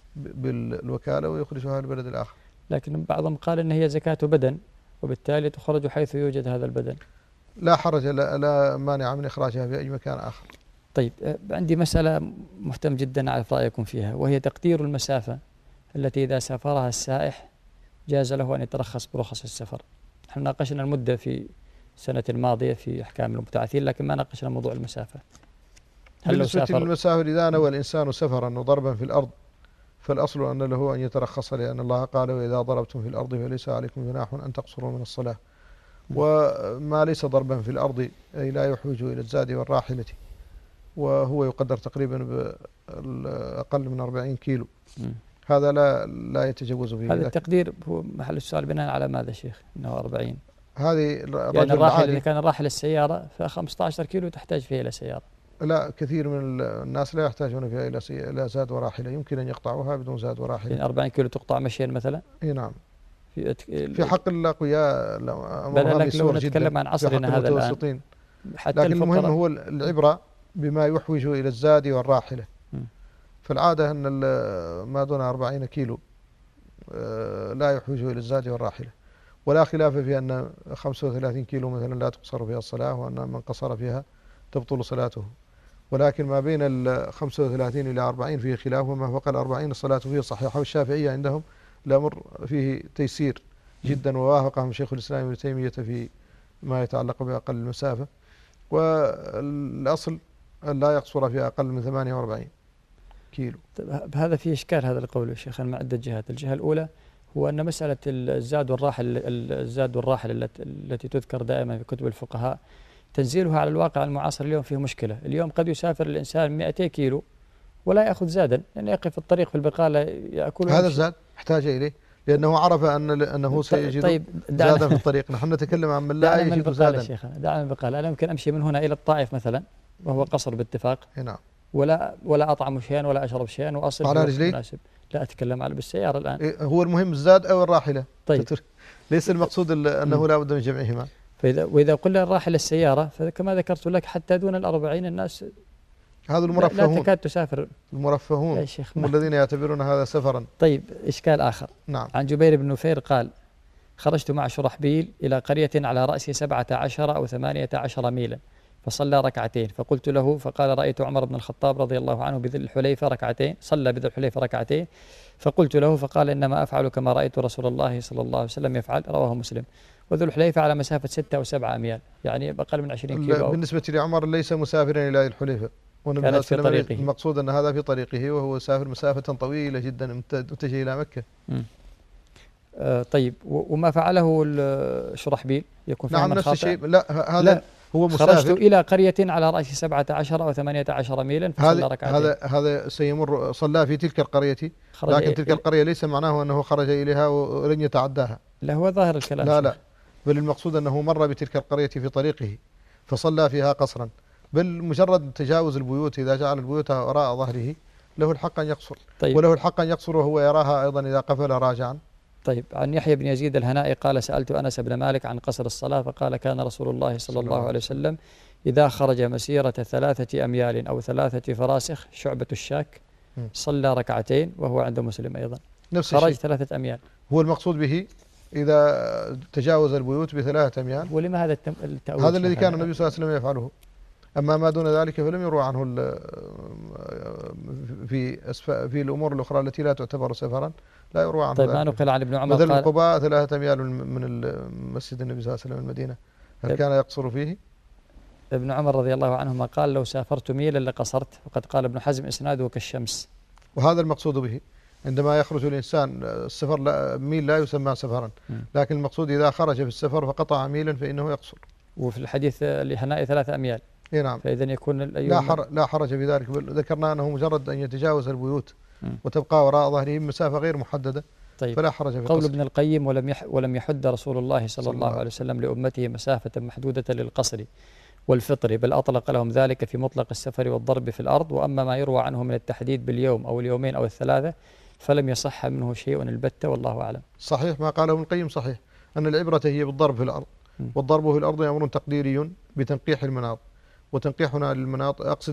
بالوكالة ويخرجها البلد الآخر. لكن بعضهم قال إن هي زكاة بدن وبالتالي تخرج حيث يوجد هذا البدن. لا حرج، لا, لا مانع من إخراجها في أي مكان آخر. طيب عندي مسألة مهتم جدا أعرف رأيكم فيها، وهي تقدير المسافة التي إذا سافرها السائح جاز له أن يترخص برخص السفر. نحن ناقشنا المدة في السنة الماضية في أحكام المبتعثين، لكن ما ناقشنا موضوع المسافة. هل بالنسبة للمسافر إذا نوى الإنسان سفرا وضربا في الأرض فالأصل أن له أن يترخص، لأن الله قال: وإذا ضربتم في الأرض فليس عليكم جناح أن تقصروا من الصلاة. وما ليس ضربا في الأرض أي لا يحوج إلى الزاد والراحلة، وهو يقدر تقريبا بأقل من أربعين كيلو، هذا لا لا يتجاوز به. هذا التقدير هو محل السؤال بناء على ماذا شيخ؟ أنه أربعين. هذه يعني الراحل إذا كان الراحل السيارة فخمسة عشر كيلو تحتاج فيها إلى سيارة. لا، كثير من الناس لا يحتاجون فيها إلى إلى زاد وراحلة، يمكن أن يقطعوها بدون زاد وراحلة. يعني أربعين كيلو تقطع مشيا مثلا؟ اي نعم. في في حق الأقوياء أمرها بسهولة جدا. نتكلم عن عصرنا هذا الآن. حتى لكن المهم هو العبرة بما يحوج إلى الزاد والراحلة. م. فالعادة أن ما دون أربعين كيلو لا يحوج إلى الزاد والراحلة، ولا خلاف في أن خمسة وثلاثين كيلو مثلا لا تقصر فيها الصلاة، وأن من قصر فيها تبطل صلاته. ولكن ما بين ال خمسة وثلاثين إلى أربعين فيه خلاف، وما فوق الأربعين الصلاة فيه صحيحة، والشافعية عندهم الأمر فيه تيسير جدا، ووافقهم شيخ الإسلام ابن تيمية في ما يتعلق بأقل المسافة، والأصل أن لا يقصر في أقل من ثمانية وأربعين. كيلو. هذا فيه إشكال هذا القول يا شيخ مع عدة جهات. الجهة الأولى هو أن مسألة الزاد والراحل الزاد والراحل التي تذكر دائما في كتب الفقهاء تنزيلها على الواقع المعاصر اليوم فيه مشكلة. اليوم قد يسافر الإنسان مئتين كيلو ولا يأخذ زادا، يعني يقف في الطريق في البقالة يأكل. هذا الزاد احتاج إليه لأنه عرف أن أنه سيجد طيب زادا في الطريق. نحن نتكلم عن من لا يجد زادا. شيخنا دعنا من البقالة، أنا يمكن أمشي من هنا إلى الطائف مثلا وهو قصر باتفاق. نعم. ولا ولا أطعم شيئا ولا أشرب شيئا وأصل على رجلي مناسب. لا أتكلم على بالسيارة الآن. هو المهم الزاد أو الراحلة. طيب. ليس المقصود أنه لا بد من جمعهما. فإذا وإذا قلنا الراحلة السيارة فكما ذكرت لك حتى دون الأربعين الناس هذا المرفهون لا تكاد تسافر. المرفهون يا شيخ هم الذين يعتبرون هذا سفرا. طيب إشكال آخر. نعم. عن جبير بن نفير قال خرجت مع شرحبيل إلى قرية على رأس سبعة عشر أو ثمانية عشر ميلا فصلى ركعتين، فقلت له فقال رأيت عمر بن الخطاب رضي الله عنه بذي الحليفة ركعتين، صلى بذي الحليفة ركعتين، فقلت له فقال إنما أفعل كما رأيت رسول الله صلى الله عليه وسلم يفعل، رواه مسلم. وذو الحليفة على مسافة ستة أو سبعة أميال، يعني أقل من عشرين كيلو. بالنسبة لعمر ليس مسافرا إلى الحليفة، كانت في طريقه. المقصود أن هذا في طريقه وهو سافر مسافة طويلة جدا متجه إلى مكة. آه طيب وما فعله شرحبيل يكون نعم نفس الشيء. لا هذا لا هو مسافر. خرجت إلى قرية على رأس سبعة عشر أو ثمانية عشر ميلا فصلى ركعتين. هذا هذا سيمر صلى في تلك القرية، لكن تلك القرية ليس معناه أنه خرج إليها ولن يتعداها. لا هو ظاهر الكلام. لا لا بل المقصود أنه مر بتلك القرية في طريقه فصلى فيها قصرا، بل مجرد تجاوز البيوت إذا جعل البيوت وراء ظهره له الحق أن يقصر. طيب. وله الحق أن يقصر وهو يراها أيضا إذا قفل راجعا. طيب عن يحيى بن يزيد الهنائي قال سألت أنس بن مالك عن قصر الصلاة فقال كان رسول الله صلى الله عليه وسلم إذا خرج مسيرة ثلاثة أميال أو ثلاثة فراسخ شعبة الشاك صلى ركعتين، وهو عند مسلم أيضا نفس خرج الشيء. ثلاثة أميال هو المقصود به إذا تجاوز البيوت بثلاثة أميال. ولما هذا التأويل؟ هذا الذي كان النبي صلى الله عليه وسلم يفعله. أما ما دون ذلك فلم يروى عنه في في الأمور الأخرى التي لا تعتبر سفرا لا يروى عنه. طيب ما نقل عن ابن عمر مثل القباء ثلاثة أميال من مسجد النبي صلى الله عليه وسلم المدينة، هل كان يقصر فيه؟ ابن عمر رضي الله عنهما قال لو سافرت ميلا لقصرت، وقد قال ابن حزم إسناده كالشمس. وهذا المقصود به عندما يخرج الإنسان السفر لا ميل لا يسمى سفرا، لكن المقصود إذا خرج في السفر فقطع ميلا فإنه يقصر. وفي الحديث لهنائي ثلاثة أميال. اي نعم. فإذا يكون لا حر لا حرج في ذلك، ذكرنا أنه مجرد أن يتجاوز البيوت م. وتبقى وراء ظهره مسافة غير محددة. طيب. فلا حرج في قول ابن القيم ولم يح ولم يحد رسول الله صلى, صلى الله عليه وسلم لأمته مسافة محدودة للقصر والفطر، بل أطلق لهم ذلك في مطلق السفر والضرب في الأرض. وأما ما يروى عنه من التحديد باليوم أو اليومين أو الثلاثة فلم يصح منه شيء البتة، والله أعلم. صحيح ما قاله ابن القيم، صحيح أن العبرة هي بالضرب في الأرض، م. والضرب في الأرض أمر تقديري بتنقيح المناط، وتنقيحنا للمناط أقصد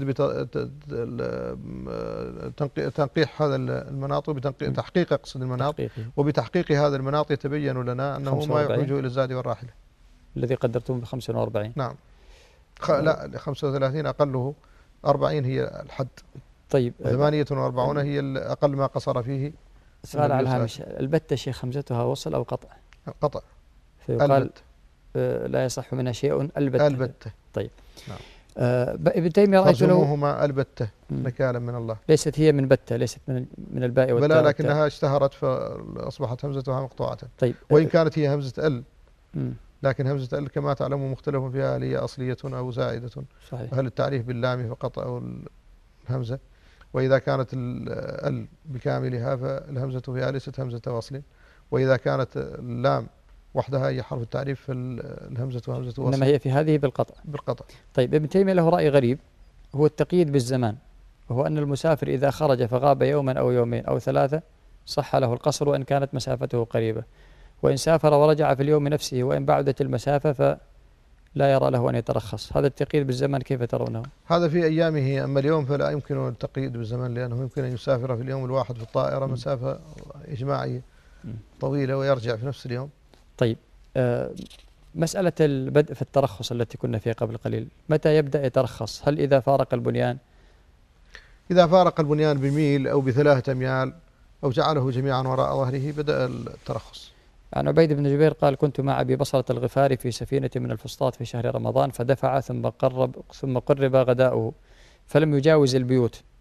بتنقيح هذا المناط وبتحقيق أقصد المناط، وبتحقيق هذا المناط يتبين لنا أنه ما يحوج إلى الزاد والراحلة الذي قدرتم بخمسة وأربعين. نعم. خ... لا خمسة وثلاثين أقله، أربعين هي الحد. طيب ثمانية وأربعون هي أقل ما قصر فيه. سؤال على الهامش، البتة شيخ خمستها وصل أو قطع؟ قطع. فيقال البت. لا يصح منها شيء البتة. البتة. طيب. نعم. آه ابن تيمية رأيت له فرجموهما البتة نكالا من الله. ليست هي من بتة، ليست من من الباء والتاء. بلى لكنها اشتهرت فأصبحت همزتها مقطوعة. طيب. وإن كانت هي همزة ال، لكن همزة ال كما تعلمون مختلف فيها، هل هي أصلية أو زائدة؟ صحيح. هل التعريف باللام فقط أو الهمزة؟ وإذا كانت ال بكاملها فالهمزة فيها ليست همزة وصل، وإذا كانت اللام وحدها هي حرف التعريف فالهمزة همزة وصل، إنما هي في هذه بالقطع. بالقطع. طيب ابن تيمية له رأي غريب، هو التقييد بالزمان، وهو أن المسافر إذا خرج فغاب يوما أو يومين أو ثلاثة صح له القصر وإن كانت مسافته قريبة، وإن سافر ورجع في اليوم نفسه وإن بعدت المسافة فلا يرى له أن يترخص. هذا التقييد بالزمان كيف ترونه؟ هذا في أيامه، أما اليوم فلا يمكن التقييد بالزمان، لأنه يمكن أن يسافر في اليوم الواحد في الطائرة مسافة إجماعية طويلة ويرجع في نفس اليوم. طيب آه مسألة البدء في الترخص التي كنا فيها قبل قليل، متى يبدأ يترخص؟ هل إذا فارق البنيان؟ إذا فارق البنيان بميل أو بثلاثة أميال أو جعله جميعا وراء ظهره بدأ الترخص. عن عبيد بن جبير قال كنت مع أبي بصرة الغفاري في سفينة من الفسطاط في شهر رمضان، فدفع ثم قرب ثم قرب غداؤه فلم يجاوز البيوت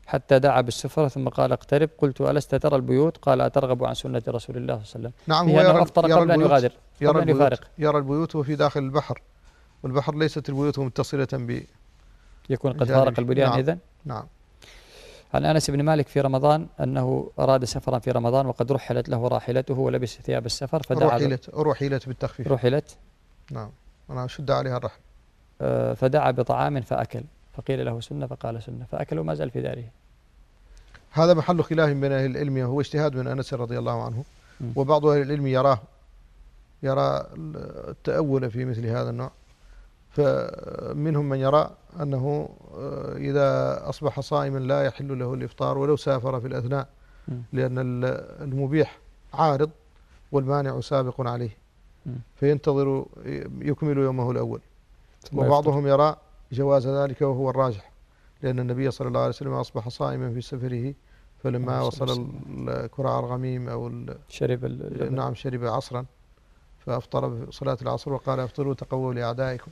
حتى دعا بالسفرة ثم قال اقترب، قلت ألست ترى البيوت؟ قال أترغب عن سنة رسول الله صلى الله عليه وسلم. نعم، هو يرى أفطر قبل أن يغادر، يرى قبل أن يفارق. يرى البيوت وفي داخل البحر، والبحر ليست البيوت متصلة ب يكون قد فارق البنيان. نعم. إذن نعم. عن أنس بن مالك في رمضان أنه أراد سفرا في رمضان وقد رحلت له راحلته ولبس ثياب السفر فدعا رحلت رحلت بالتخفيف رحلت نعم، أنا شد عليها الرحل. آه فدعا بطعام فأكل، فقيل له سنة فقال سنة، فأكل وما زال في داره. هذا محل خلاف بين أهل العلم، وهو اجتهاد من أنس رضي الله عنه، م. وبعض أهل العلم يراه يرى التأول في مثل هذا النوع، فمنهم من يرى أنه إذا أصبح صائما لا يحل له الإفطار ولو سافر في الأثناء، لأن المبيح عارض والمانع سابق عليه، فينتظر يكمل يومه الأول. وبعضهم يرى جواز ذلك وهو الراجح، لأن النبي صلى الله عليه وسلم أصبح صائما في سفره، فلما وصل الكرع الغميم أو شرب نعم شرب عصرا فأفطر بصلاة العصر وقال أفطروا تقووا لأعدائكم.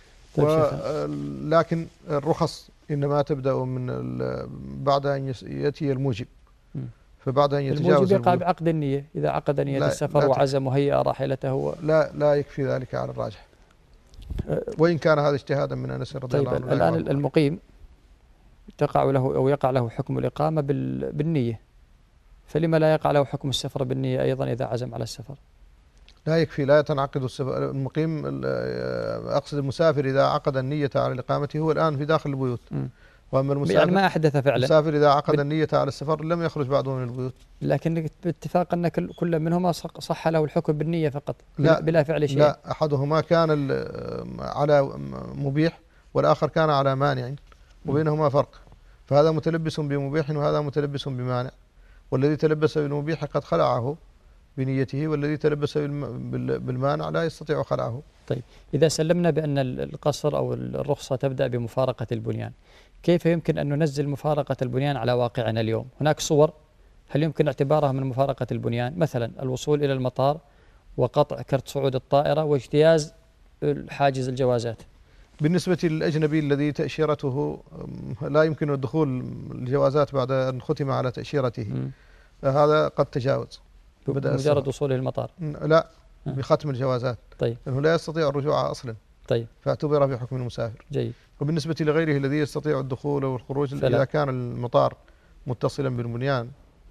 ولكن الرخص إنما تبدأ من بعد أن يأتي الموجب، فبعد أن يتجاوز الموجب يقع بعقد النية، إذا عقد نية السفر وعزم وهيأ راحلته لا لا يكفي ذلك على الراجح، وإن كان هذا اجتهادا من أنس رضي الله عنه. طيب الآن المقيم تقع له أو يقع له حكم الإقامة بالنية، فلما لا يقع له حكم السفر بالنية أيضا إذا عزم على السفر؟ لا يكفي، لا يتنعقد السفر. المقيم أقصد المسافر إذا عقد النية على الإقامة هو الآن في داخل البيوت، م. وأما المسافر يعني ما أحدث فعلا. المسافر إذا عقد النية على السفر لم يخرج بعده من البيوت، لكن باتفاق أن كل منهما صح له الحكم بالنية فقط لا بلا فعل شيء. لا، أحدهما كان على مبيح والآخر كان على مانع، وبينهما فرق، فهذا متلبس بمبيح وهذا متلبس بمانع، والذي تلبس بالمبيح قد خلعه بنيته، والذي تلبس بالمانع لا يستطيع خلعه. طيب إذا سلمنا بأن القصر أو الرخصة تبدأ بمفارقة البنيان، كيف يمكن أن ننزل مفارقة البنيان على واقعنا اليوم؟ هناك صور هل يمكن اعتبارها من مفارقة البنيان؟ مثلا الوصول إلى المطار وقطع كرت صعود الطائرة واجتياز حاجز الجوازات. بالنسبة للأجنبي الذي تأشيرته لا يمكن الدخول الجوازات بعد أن ختم على تأشيرته، م. هذا قد تجاوز بمجرد وصوله المطار؟ لا، بختم الجوازات. طيب. لأنه لا يستطيع الرجوع أصلا. طيب. فاعتبر في حكم المسافر. جيد. وبالنسبة لغيره الذي يستطيع الدخول والخروج فلا. إذا كان المطار متصلا بالبنيان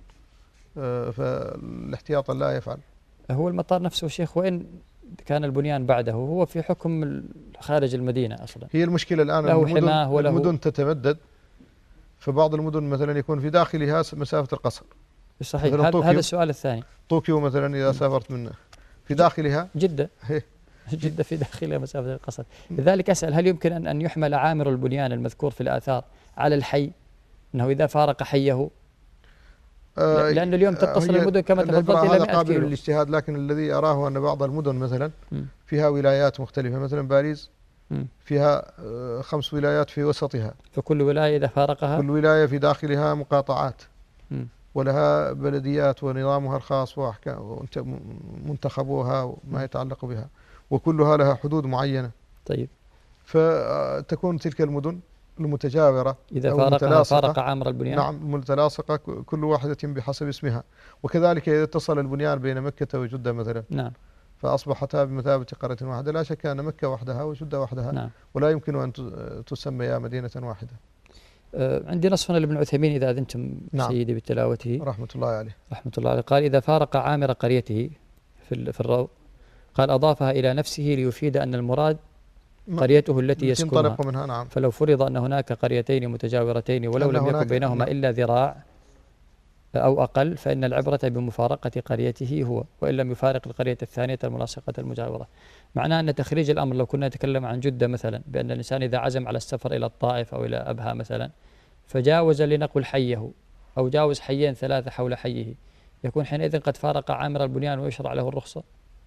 فالاحتياط لا يفعل. هو المطار نفسه شيخ وإن كان البنيان بعده هو في حكم خارج المدينة أصلا. هي المشكلة الآن المدن, المدن تتمدد، فبعض المدن مثلا يكون في داخلها مسافة القصر. صحيح. هذا السؤال الثاني. طوكيو مثلا إذا سافرت منه في داخلها جدة جدة في داخلها مسافة القصر. لذلك أسأل هل يمكن أن أن يحمل عامر البنيان المذكور في الآثار على الحي، أنه إذا فارق حيه؟ آه لأن اليوم تتصل المدن كما تفضلت إلى مئة قابل كيلو. للاجتهاد، لكن الذي أراه أن بعض المدن مثلا فيها ولايات مختلفة، مثلا باريس فيها خمس ولايات في وسطها، فكل ولاية إذا فارقها كل ولاية في داخلها مقاطعات م. ولها بلديات ونظامها الخاص ومنتخبوها وما يتعلق بها، وكلها لها حدود معينة. طيب. فتكون تلك المدن المتجاورة إذا فارقها فارق عامر البنيان. نعم، متلاصقة كل واحدة بحسب اسمها. وكذلك إذا اتصل البنيان بين مكة وجدة مثلا، نعم، فأصبحتا بمثابة قرية واحدة، لا شك أن مكة وحدها وجدة وحدها، نعم. ولا يمكن أن تسميا مدينة واحدة. آه عندي نص لابن عثيمين إذا أذنتم نعم. سيدي بتلاوته رحمة الله عليه رحمة الله عليه، قال إذا فارق عامر قريته في في الروض قال أضافها إلى نفسه ليفيد أن المراد قريته التي يسكنها منها. نعم. فلو فرض أن هناك قريتين متجاورتين ولو لم يكن بينهما نعم. إلا ذراع أو أقل فإن العبرة بمفارقة قريته هو، وإن لم يفارق القرية الثانية الملاصقة المجاورة. معناه أن تخريج الأمر لو كنا نتكلم عن جدة مثلا، بأن الإنسان إذا عزم على السفر إلى الطائف أو إلى أبها مثلا فجاوز لنقل حيه أو جاوز حيين ثلاثة حول حيه، يكون حينئذ قد فارق عامر البنيان ويشرع له الرخصة.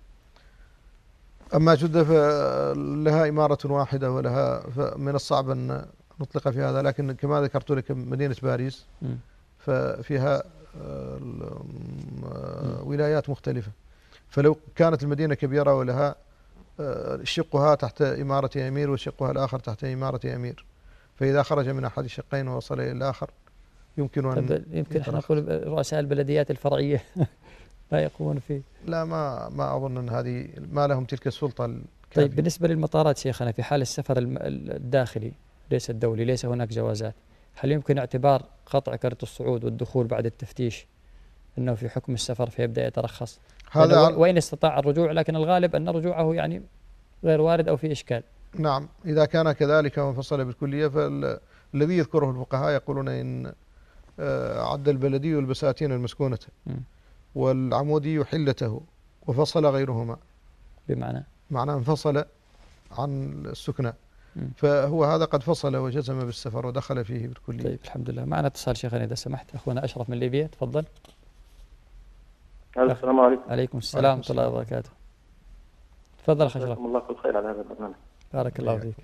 أما جدة فلها إمارة واحدة ولها من الصعب أن نطلق في هذا، لكن كما ذكرت لك مدينة باريس م. ففيها ولايات مختلفة، فلو كانت المدينة كبيرة ولها شقها تحت إمارة أمير وشقها الآخر تحت إمارة أمير، فإذا خرج من أحد الشقين ووصل إلى الآخر يمكن أن يمكن احنا نقول رؤساء البلديات الفرعية لا يقومون فيه. لا، ما ما أظن أن هذه ما لهم تلك السلطة الكافية. طيب بالنسبة للمطارات شيخنا، في حال السفر الداخلي ليس الدولي، ليس هناك جوازات، هل يمكن اعتبار قطع كرت الصعود والدخول بعد التفتيش أنه في حكم السفر فيبدأ يترخص؟ هذا وإن استطاع الرجوع، لكن الغالب أن رجوعه يعني غير وارد أو في إشكال. نعم، إذا كان كذلك وانفصل بالكلية، فالذي يذكره الفقهاء يقولون إن عد البلدي البساتين المسكونة والعمودي حلته وفصل غيرهما، بمعنى معنى انفصل عن السكنى، فهو هذا قد فصل وجزم بالسفر ودخل فيه بالكلية. طيب الحمد لله. معنا اتصال شيخنا إذا سمحت، أخونا أشرف من ليبيا، تفضل. السلام عليكم. عليكم السلام ورحمة الله وبركاته. تفضل أخ أشرف. الله كل خير على هذا البرنامج. بارك الله فيك.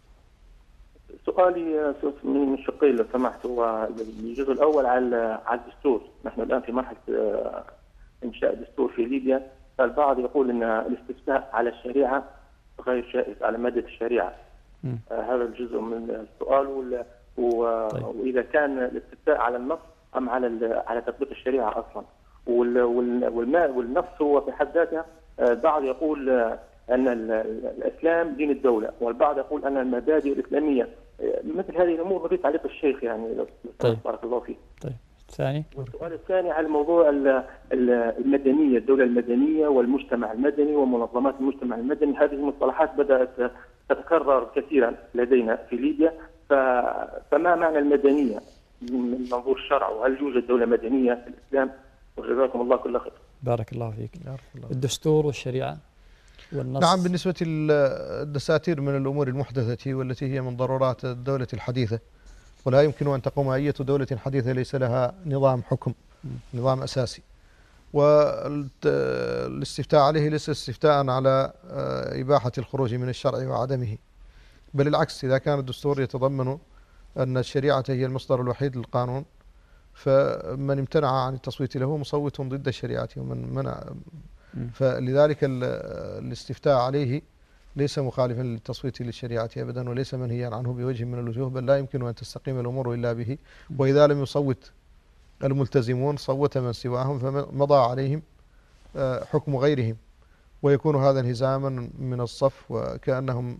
سؤالي من الشقين لو سمحت، هو الجزء الأول على على الدستور. نحن الآن في مرحلة إنشاء دستور في ليبيا، فالبعض يقول أن الاستفتاء على الشريعة غير جائز على مادة الشريعة. آه هذا الجزء من السؤال. طيب. وإذا كان الاستفتاء على النص أم على على تطبيق الشريعة أصلا، والنص هو في حد ذاته. البعض يقول أن الإسلام دين الدولة، والبعض يقول أن المبادئ الإسلامية. مثل هذه الأمور نريد تعليق الشيخ يعني لو طيب. بارك الله فيك. طيب الثاني. والسؤال الثاني على موضوع المدنية، الدولة المدنية والمجتمع المدني ومنظمات المجتمع المدني. هذه المصطلحات بدأت تتكرر كثيرا لدينا في ليبيا، فما معنى المدنية من منظور الشرع، وهل يوجد دولة مدنية في الإسلام؟ وجزاكم الله كل خير. بارك الله فيك. الدستور والشريعة والنص. نعم، بالنسبة للدساتير من الأمور المحدثة والتي هي من ضرورات الدولة الحديثة، ولا يمكن أن تقوم أي دولة حديثة ليس لها نظام حكم، نظام أساسي. والاستفتاء عليه ليس استفتاء على إباحة الخروج من الشرع وعدمه، بل العكس. إذا كان الدستور يتضمن أن الشريعة هي المصدر الوحيد للقانون، فمن امتنع عن التصويت له مصوت ضد الشريعة، ومن منع. فلذلك الاستفتاء عليه ليس مخالفا للتصويت للشريعة أبدا، وليس منهيا عنه بوجه من الوجوه، بل لا يمكن أن تستقيم الأمور إلا به. وإذا لم يصوت الملتزمون صوت من سواهم، فمضى عليهم حكم غيرهم، ويكون هذا انهزاما من الصف، وكأنهم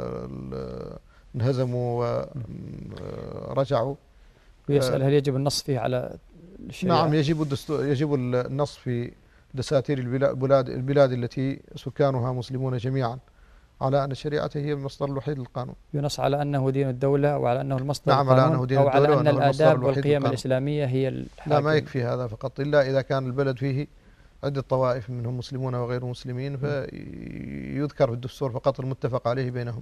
انهزموا ورجعوا. ويسأل هل يجب النص فيه على الشريعة؟ نعم، يجب الدستور، يجب النص في دساتير البلاد البلاد التي سكانها مسلمون جميعا على أن الشريعة هي المصدر الوحيد للقانون. ينص على أنه دين الدولة وعلى أنه المصدر نعم القانون، على أنه دين أو الدولة، على أن الآداب والقيم الإسلامية هي الحاكم. لا، ما يكفي هذا فقط، إلا إذا كان البلد فيه عدة طوائف منهم مسلمون وغير مسلمين، فيذكر في الدستور فقط المتفق عليه بينهم.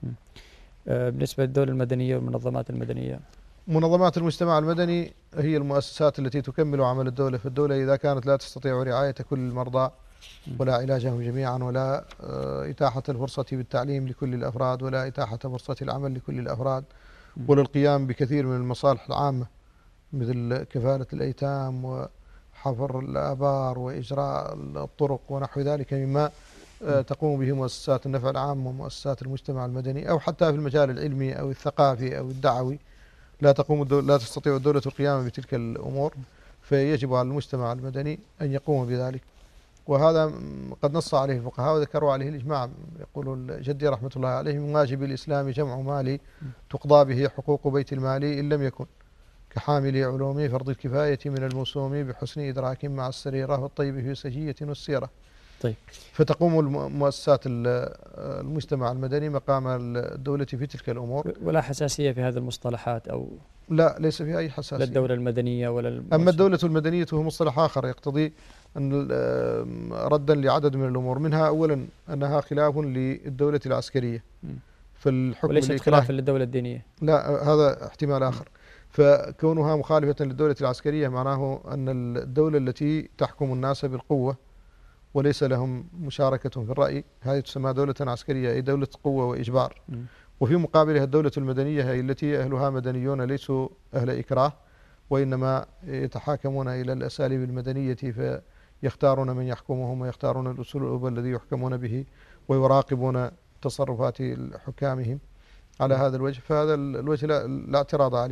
بالنسبة للدولة المدنية والمنظمات المدنية، منظمات المجتمع المدني هي المؤسسات التي تكمل عمل الدولة. فالدولة إذا كانت لا تستطيع رعاية كل المرضى ولا علاجهم جميعا، ولا إتاحة الفرصة بالتعليم لكل الأفراد، ولا إتاحة فرصة العمل لكل الأفراد، ولا القيام بكثير من المصالح العامة مثل كفالة الأيتام وحفر الآبار وإجراء الطرق ونحو ذلك مما تقوم به مؤسسات النفع العام ومؤسسات المجتمع المدني، أو حتى في المجال العلمي أو الثقافي أو الدعوي لا تقوم الدولة لا تستطيع الدولة القيام بتلك الأمور، فيجب على المجتمع المدني أن يقوم بذلك. وهذا قد نص عليه الفقهاء وذكروا عليه الإجماع. يقول الجدي رحمة الله عليه: من واجب الإسلام جمع مالي تقضى به حقوق بيت المال، إن لم يكن كحامل علوم فرض الكفاية من الموسوم بحسن إدراك مع السريرة والطيب في سجية والسيرة. طيب. فتقوم مؤسسات المجتمع المدني مقام الدولة في تلك الأمور. ولا حساسية في هذه المصطلحات أو لا، ليس فيها أي حساسية. لا الدولة المدنية ولا المؤسسة. أما الدولة المدنية هو مصطلح آخر يقتضي أن ردا لعدد من الأمور، منها أولا أنها خلاف للدولة العسكرية، فالحكم وليست خلافا للدولة الدينية. لا، هذا احتمال آخر. فكونها مخالفة للدولة العسكرية معناه أن الدولة التي تحكم الناس بالقوة وليس لهم مشاركة في الرأي، هذه تسمى دولة عسكرية، أي دولة قوة وإجبار. م. وفي مقابلها الدولة المدنية هي التي أهلها مدنيون ليسوا أهل إكراه، وإنما يتحاكمون إلى الأساليب المدنية، فيختارون من يحكمهم ويختارون الأسلوب الذي يحكمون به ويراقبون تصرفات حكامهم على هذا الوجه. فهذا الوجه لا, لا اعتراض عليه.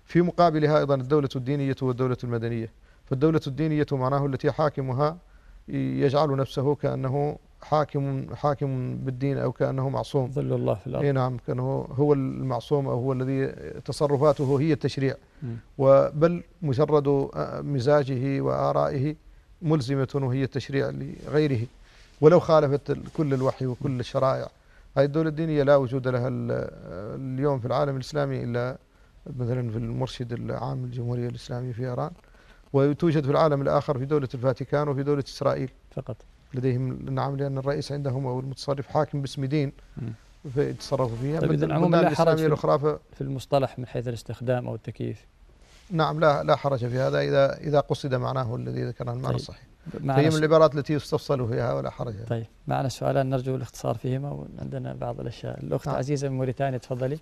في مقابلها أيضا الدولة الدينية والدولة المدنية. فالدولة الدينية معناه التي حاكمها يجعل نفسه كأنه حاكم حاكم بالدين أو كأنه معصوم. ظل الله في الأرض. نعم، كأنه هو المعصوم أو هو الذي تصرفاته هي التشريع، وبل مجرد مزاجه وآرائه ملزمة وهي التشريع لغيره ولو خالفت كل الوحي وكل الشرائع. هذه الدولة الدينية لا وجود لها اليوم في العالم الإسلامي إلا مثلا في المرشد العام للجمهورية الإسلامية في إيران، وتوجد في العالم الآخر في دولة الفاتيكان وفي دولة إسرائيل فقط لديهم. نعم، لأن الرئيس عندهم أو المتصرف حاكم باسم دين فيتصرفوا فيها. طيب إذن عموما لا حرج في, في المصطلح من حيث الاستخدام أو التكييف. نعم، لا لا حرج في هذا إذا إذا قصد معناه الذي ذكره المعنى طيب. الصحيح. هي من العبارات التي يستفصل فيها ولا حرج. طيب معنا سؤالان نرجو الاختصار فيهما وعندنا بعض الأشياء. الأخت نعم. عزيزة من موريتانيا تفضلي.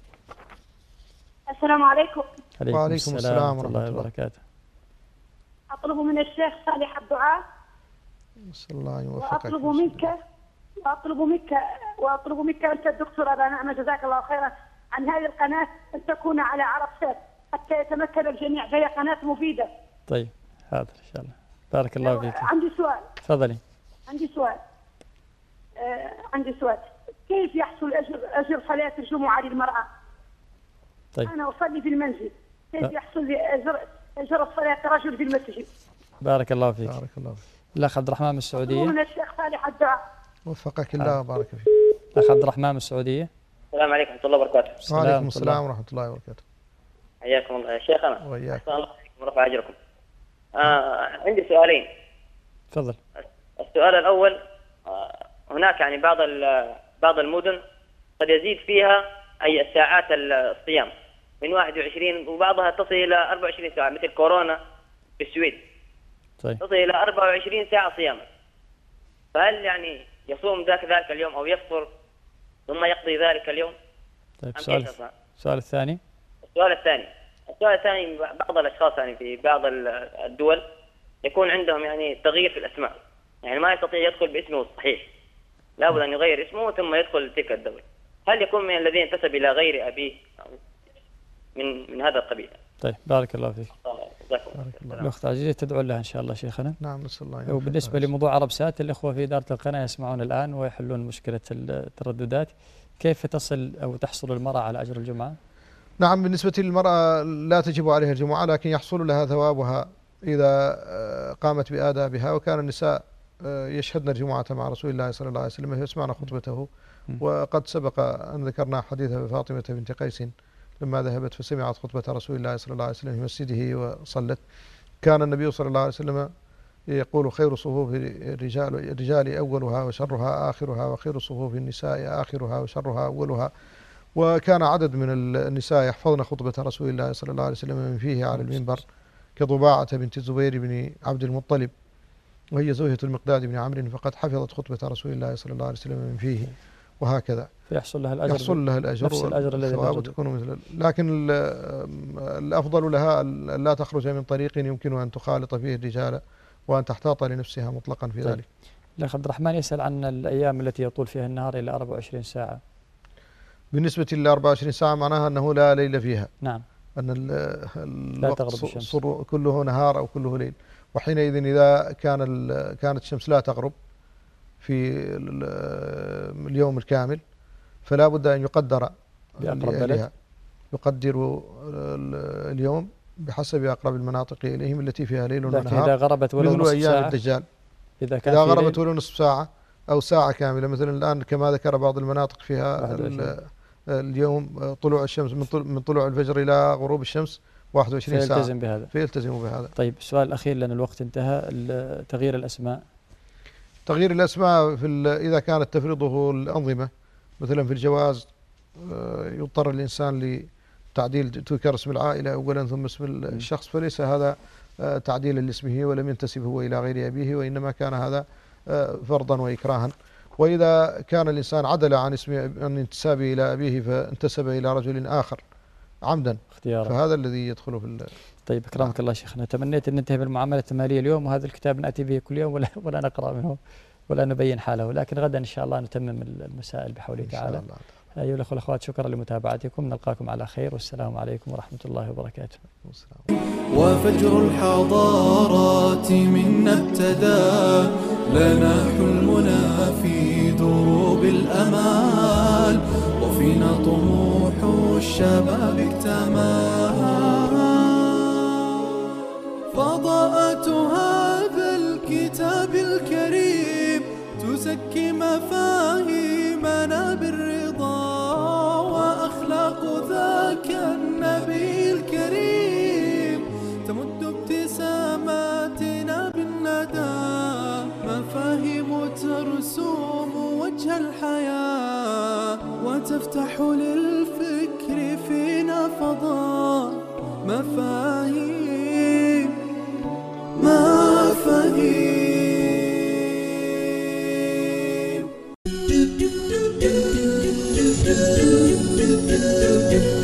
السلام عليكم. عليكم, وعليكم السلام, السلام ورحمة الله وبركاته. أطلب من الشيخ صالح الدعاء. نسأل الله أن يوفقك. وأطلب منك وأطلب منك وأطلب منك أنت الدكتور أبا نعمة جزاك الله خيرا عن هذه القناة أن تكون على عرب سات حتى يتمكن الجميع، فهي قناة مفيدة. طيب حاضر إن شاء الله. بارك الله فيك. عندي سؤال. تفضلي. عندي سؤال. آه عندي سؤال. كيف يحصل أجر أجر صلاة الجمعة للمرأة؟ طيب. أنا أصلي في المنزل، كيف يحصل لي أجر أجر الصلاة رجل في المسجد؟ بارك الله فيك. بارك الله فيك. الأخ عبد الرحمن من السعودية. من الشيخ صالح الدعاء. وفقك الله وبارك فيك. الأخ عبد الرحمن من السعودية. السلام عليكم ورحمة الله وبركاته. وعليكم السلام ورحمة الله وبركاته. حياكم الله يا شيخنا. وإياك. الله عليكم ورفع أجركم. آه عندي سؤالين. تفضل. السؤال الأول، آه هناك يعني بعض بعض المدن قد يزيد فيها أي ساعات الصيام من واحد وعشرين وبعضها تصل إلى أربعة وعشرين ساعة، مثل كورونا في السويد. طيب. تصل إلى أربعة وعشرين ساعة صياما. فهل يعني يصوم ذاك ذلك اليوم أو يفطر ثم يقضي ذلك اليوم؟ طيب السؤال السؤال الثاني. السؤال الثاني السؤال الثاني بعض الأشخاص يعني في بعض الدول يكون عندهم يعني تغيير في الأسماء، يعني ما يستطيع يدخل باسمه الصحيح، لابد أن يغير اسمه ثم يدخل تلك الدولة. هل يكون من الذين انتسب إلى غير أبيه من من هذا القبيل؟ طيب بارك الله فيك. الأخت عزيزة تدعو لها إن شاء الله شيخنا. نعم نسأل الله. وبالنسبة لموضوع عرب سات، الأخوة في إدارة القناة يسمعون الآن ويحلون مشكلة الترددات. كيف تصل أو تحصل المرأة على أجر الجمعة؟ نعم، بالنسبة للمرأة لا تجب عليها الجمعة، لكن يحصل لها ثوابها إذا قامت بآدابها. وكان النساء يشهدن الجمعة مع رسول الله صلى الله عليه وسلم ويسمعن خطبته. وقد سبق أن ذكرنا حديث فاطمة بنت قيس لما ذهبت فسمعت خطبة رسول الله صلى الله عليه وسلم في مسجده وصلت. كان النبي صلى الله عليه وسلم يقول: خير صفوف الرجال الرجال أولها وشرها آخرها، وخير صفوف النساء آخرها وشرها أولها. وكان عدد من النساء يحفظن خطبة رسول الله صلى الله عليه وسلم من فيه على المنبر، كضباعة بنت الزبير بن عبد المطلب وهي زوجة المقداد بن عمرو، فقد حفظت خطبة رسول الله صلى الله عليه وسلم من فيه، وهكذا فيحصل لها الأجر يحصل لها الأجر نفس الأجر الذي وتكون مثل. لكن الأفضل لها أن لا تخرج من طريق يمكن أن تخالط فيه الرجال، وأن تحتاط لنفسها مطلقا في ذلك. الأخ عبد الرحمن يسأل عن الأيام التي يطول فيها النهار إلى أربعة وعشرين ساعة. بالنسبة إلى أربعة وعشرين ساعة معناها أنه لا ليل فيها. نعم. أن الوقت كله نهار أو كله ليل. وحينئذ إذا كان كانت الشمس لا تغرب في اليوم الكامل فلا بد أن يقدر بأقرب بلد، يقدر اليوم بحسب أقرب المناطق إليهم التي فيها ليل ونهار. لكن إذا غربت ولو نصف أيام ساعة الدجال إذا, كان إذا غربت ولو نصف ساعة أو ساعة كاملة، مثلا الآن كما ذكر بعض المناطق فيها اليوم طلوع الشمس من طلوع الفجر إلى غروب الشمس واحد وعشرين ساعة، فيلتزم بهذا فيلتزم بهذا. طيب السؤال الأخير لأن الوقت انتهى، تغيير الأسماء. تغيير الأسماء في إذا كانت تفرضه الأنظمة، مثلا في الجواز يضطر الإنسان لتعديل تذكر اسم العائلة أولا ثم اسم الشخص، فليس هذا تعديلا لاسمه ولم ينتسب هو إلى غير أبيه، وإنما كان هذا فرضا وإكراها. وإذا كان الإنسان عدل عن اسم عن انتسابه إلى أبيه فانتسب إلى رجل آخر عمدا اختيارا، فهذا الذي يدخل في ال... طيب أكرمك الله شيخنا، تمنيت أن ننتهي بالمعاملة المالية اليوم، وهذا الكتاب نأتي به كل يوم ولا, ولا نقرأ منه ولا نبين حاله، لكن غدا إن شاء الله نتمم المسائل بحوله تعالى. أيها الأخوة والأخوات، شكرا لمتابعتكم، نلقاكم على خير، والسلام عليكم ورحمة الله وبركاته. وفجر الحضارات منا ابتدى، لنا حلمنا في دروب الأمال، وفينا طموح الشباب اكتمل. فضاءة هذا الكتاب الكريم تزكي مفاهيمنا بالرضا، وأخلاق ذاك النبي الكريم تمد ابتساماتنا بالندى، مفاهيم ترسوم وجه الحياة، وتفتح للفكر فينا فضاء. مفاهيم مفاهيم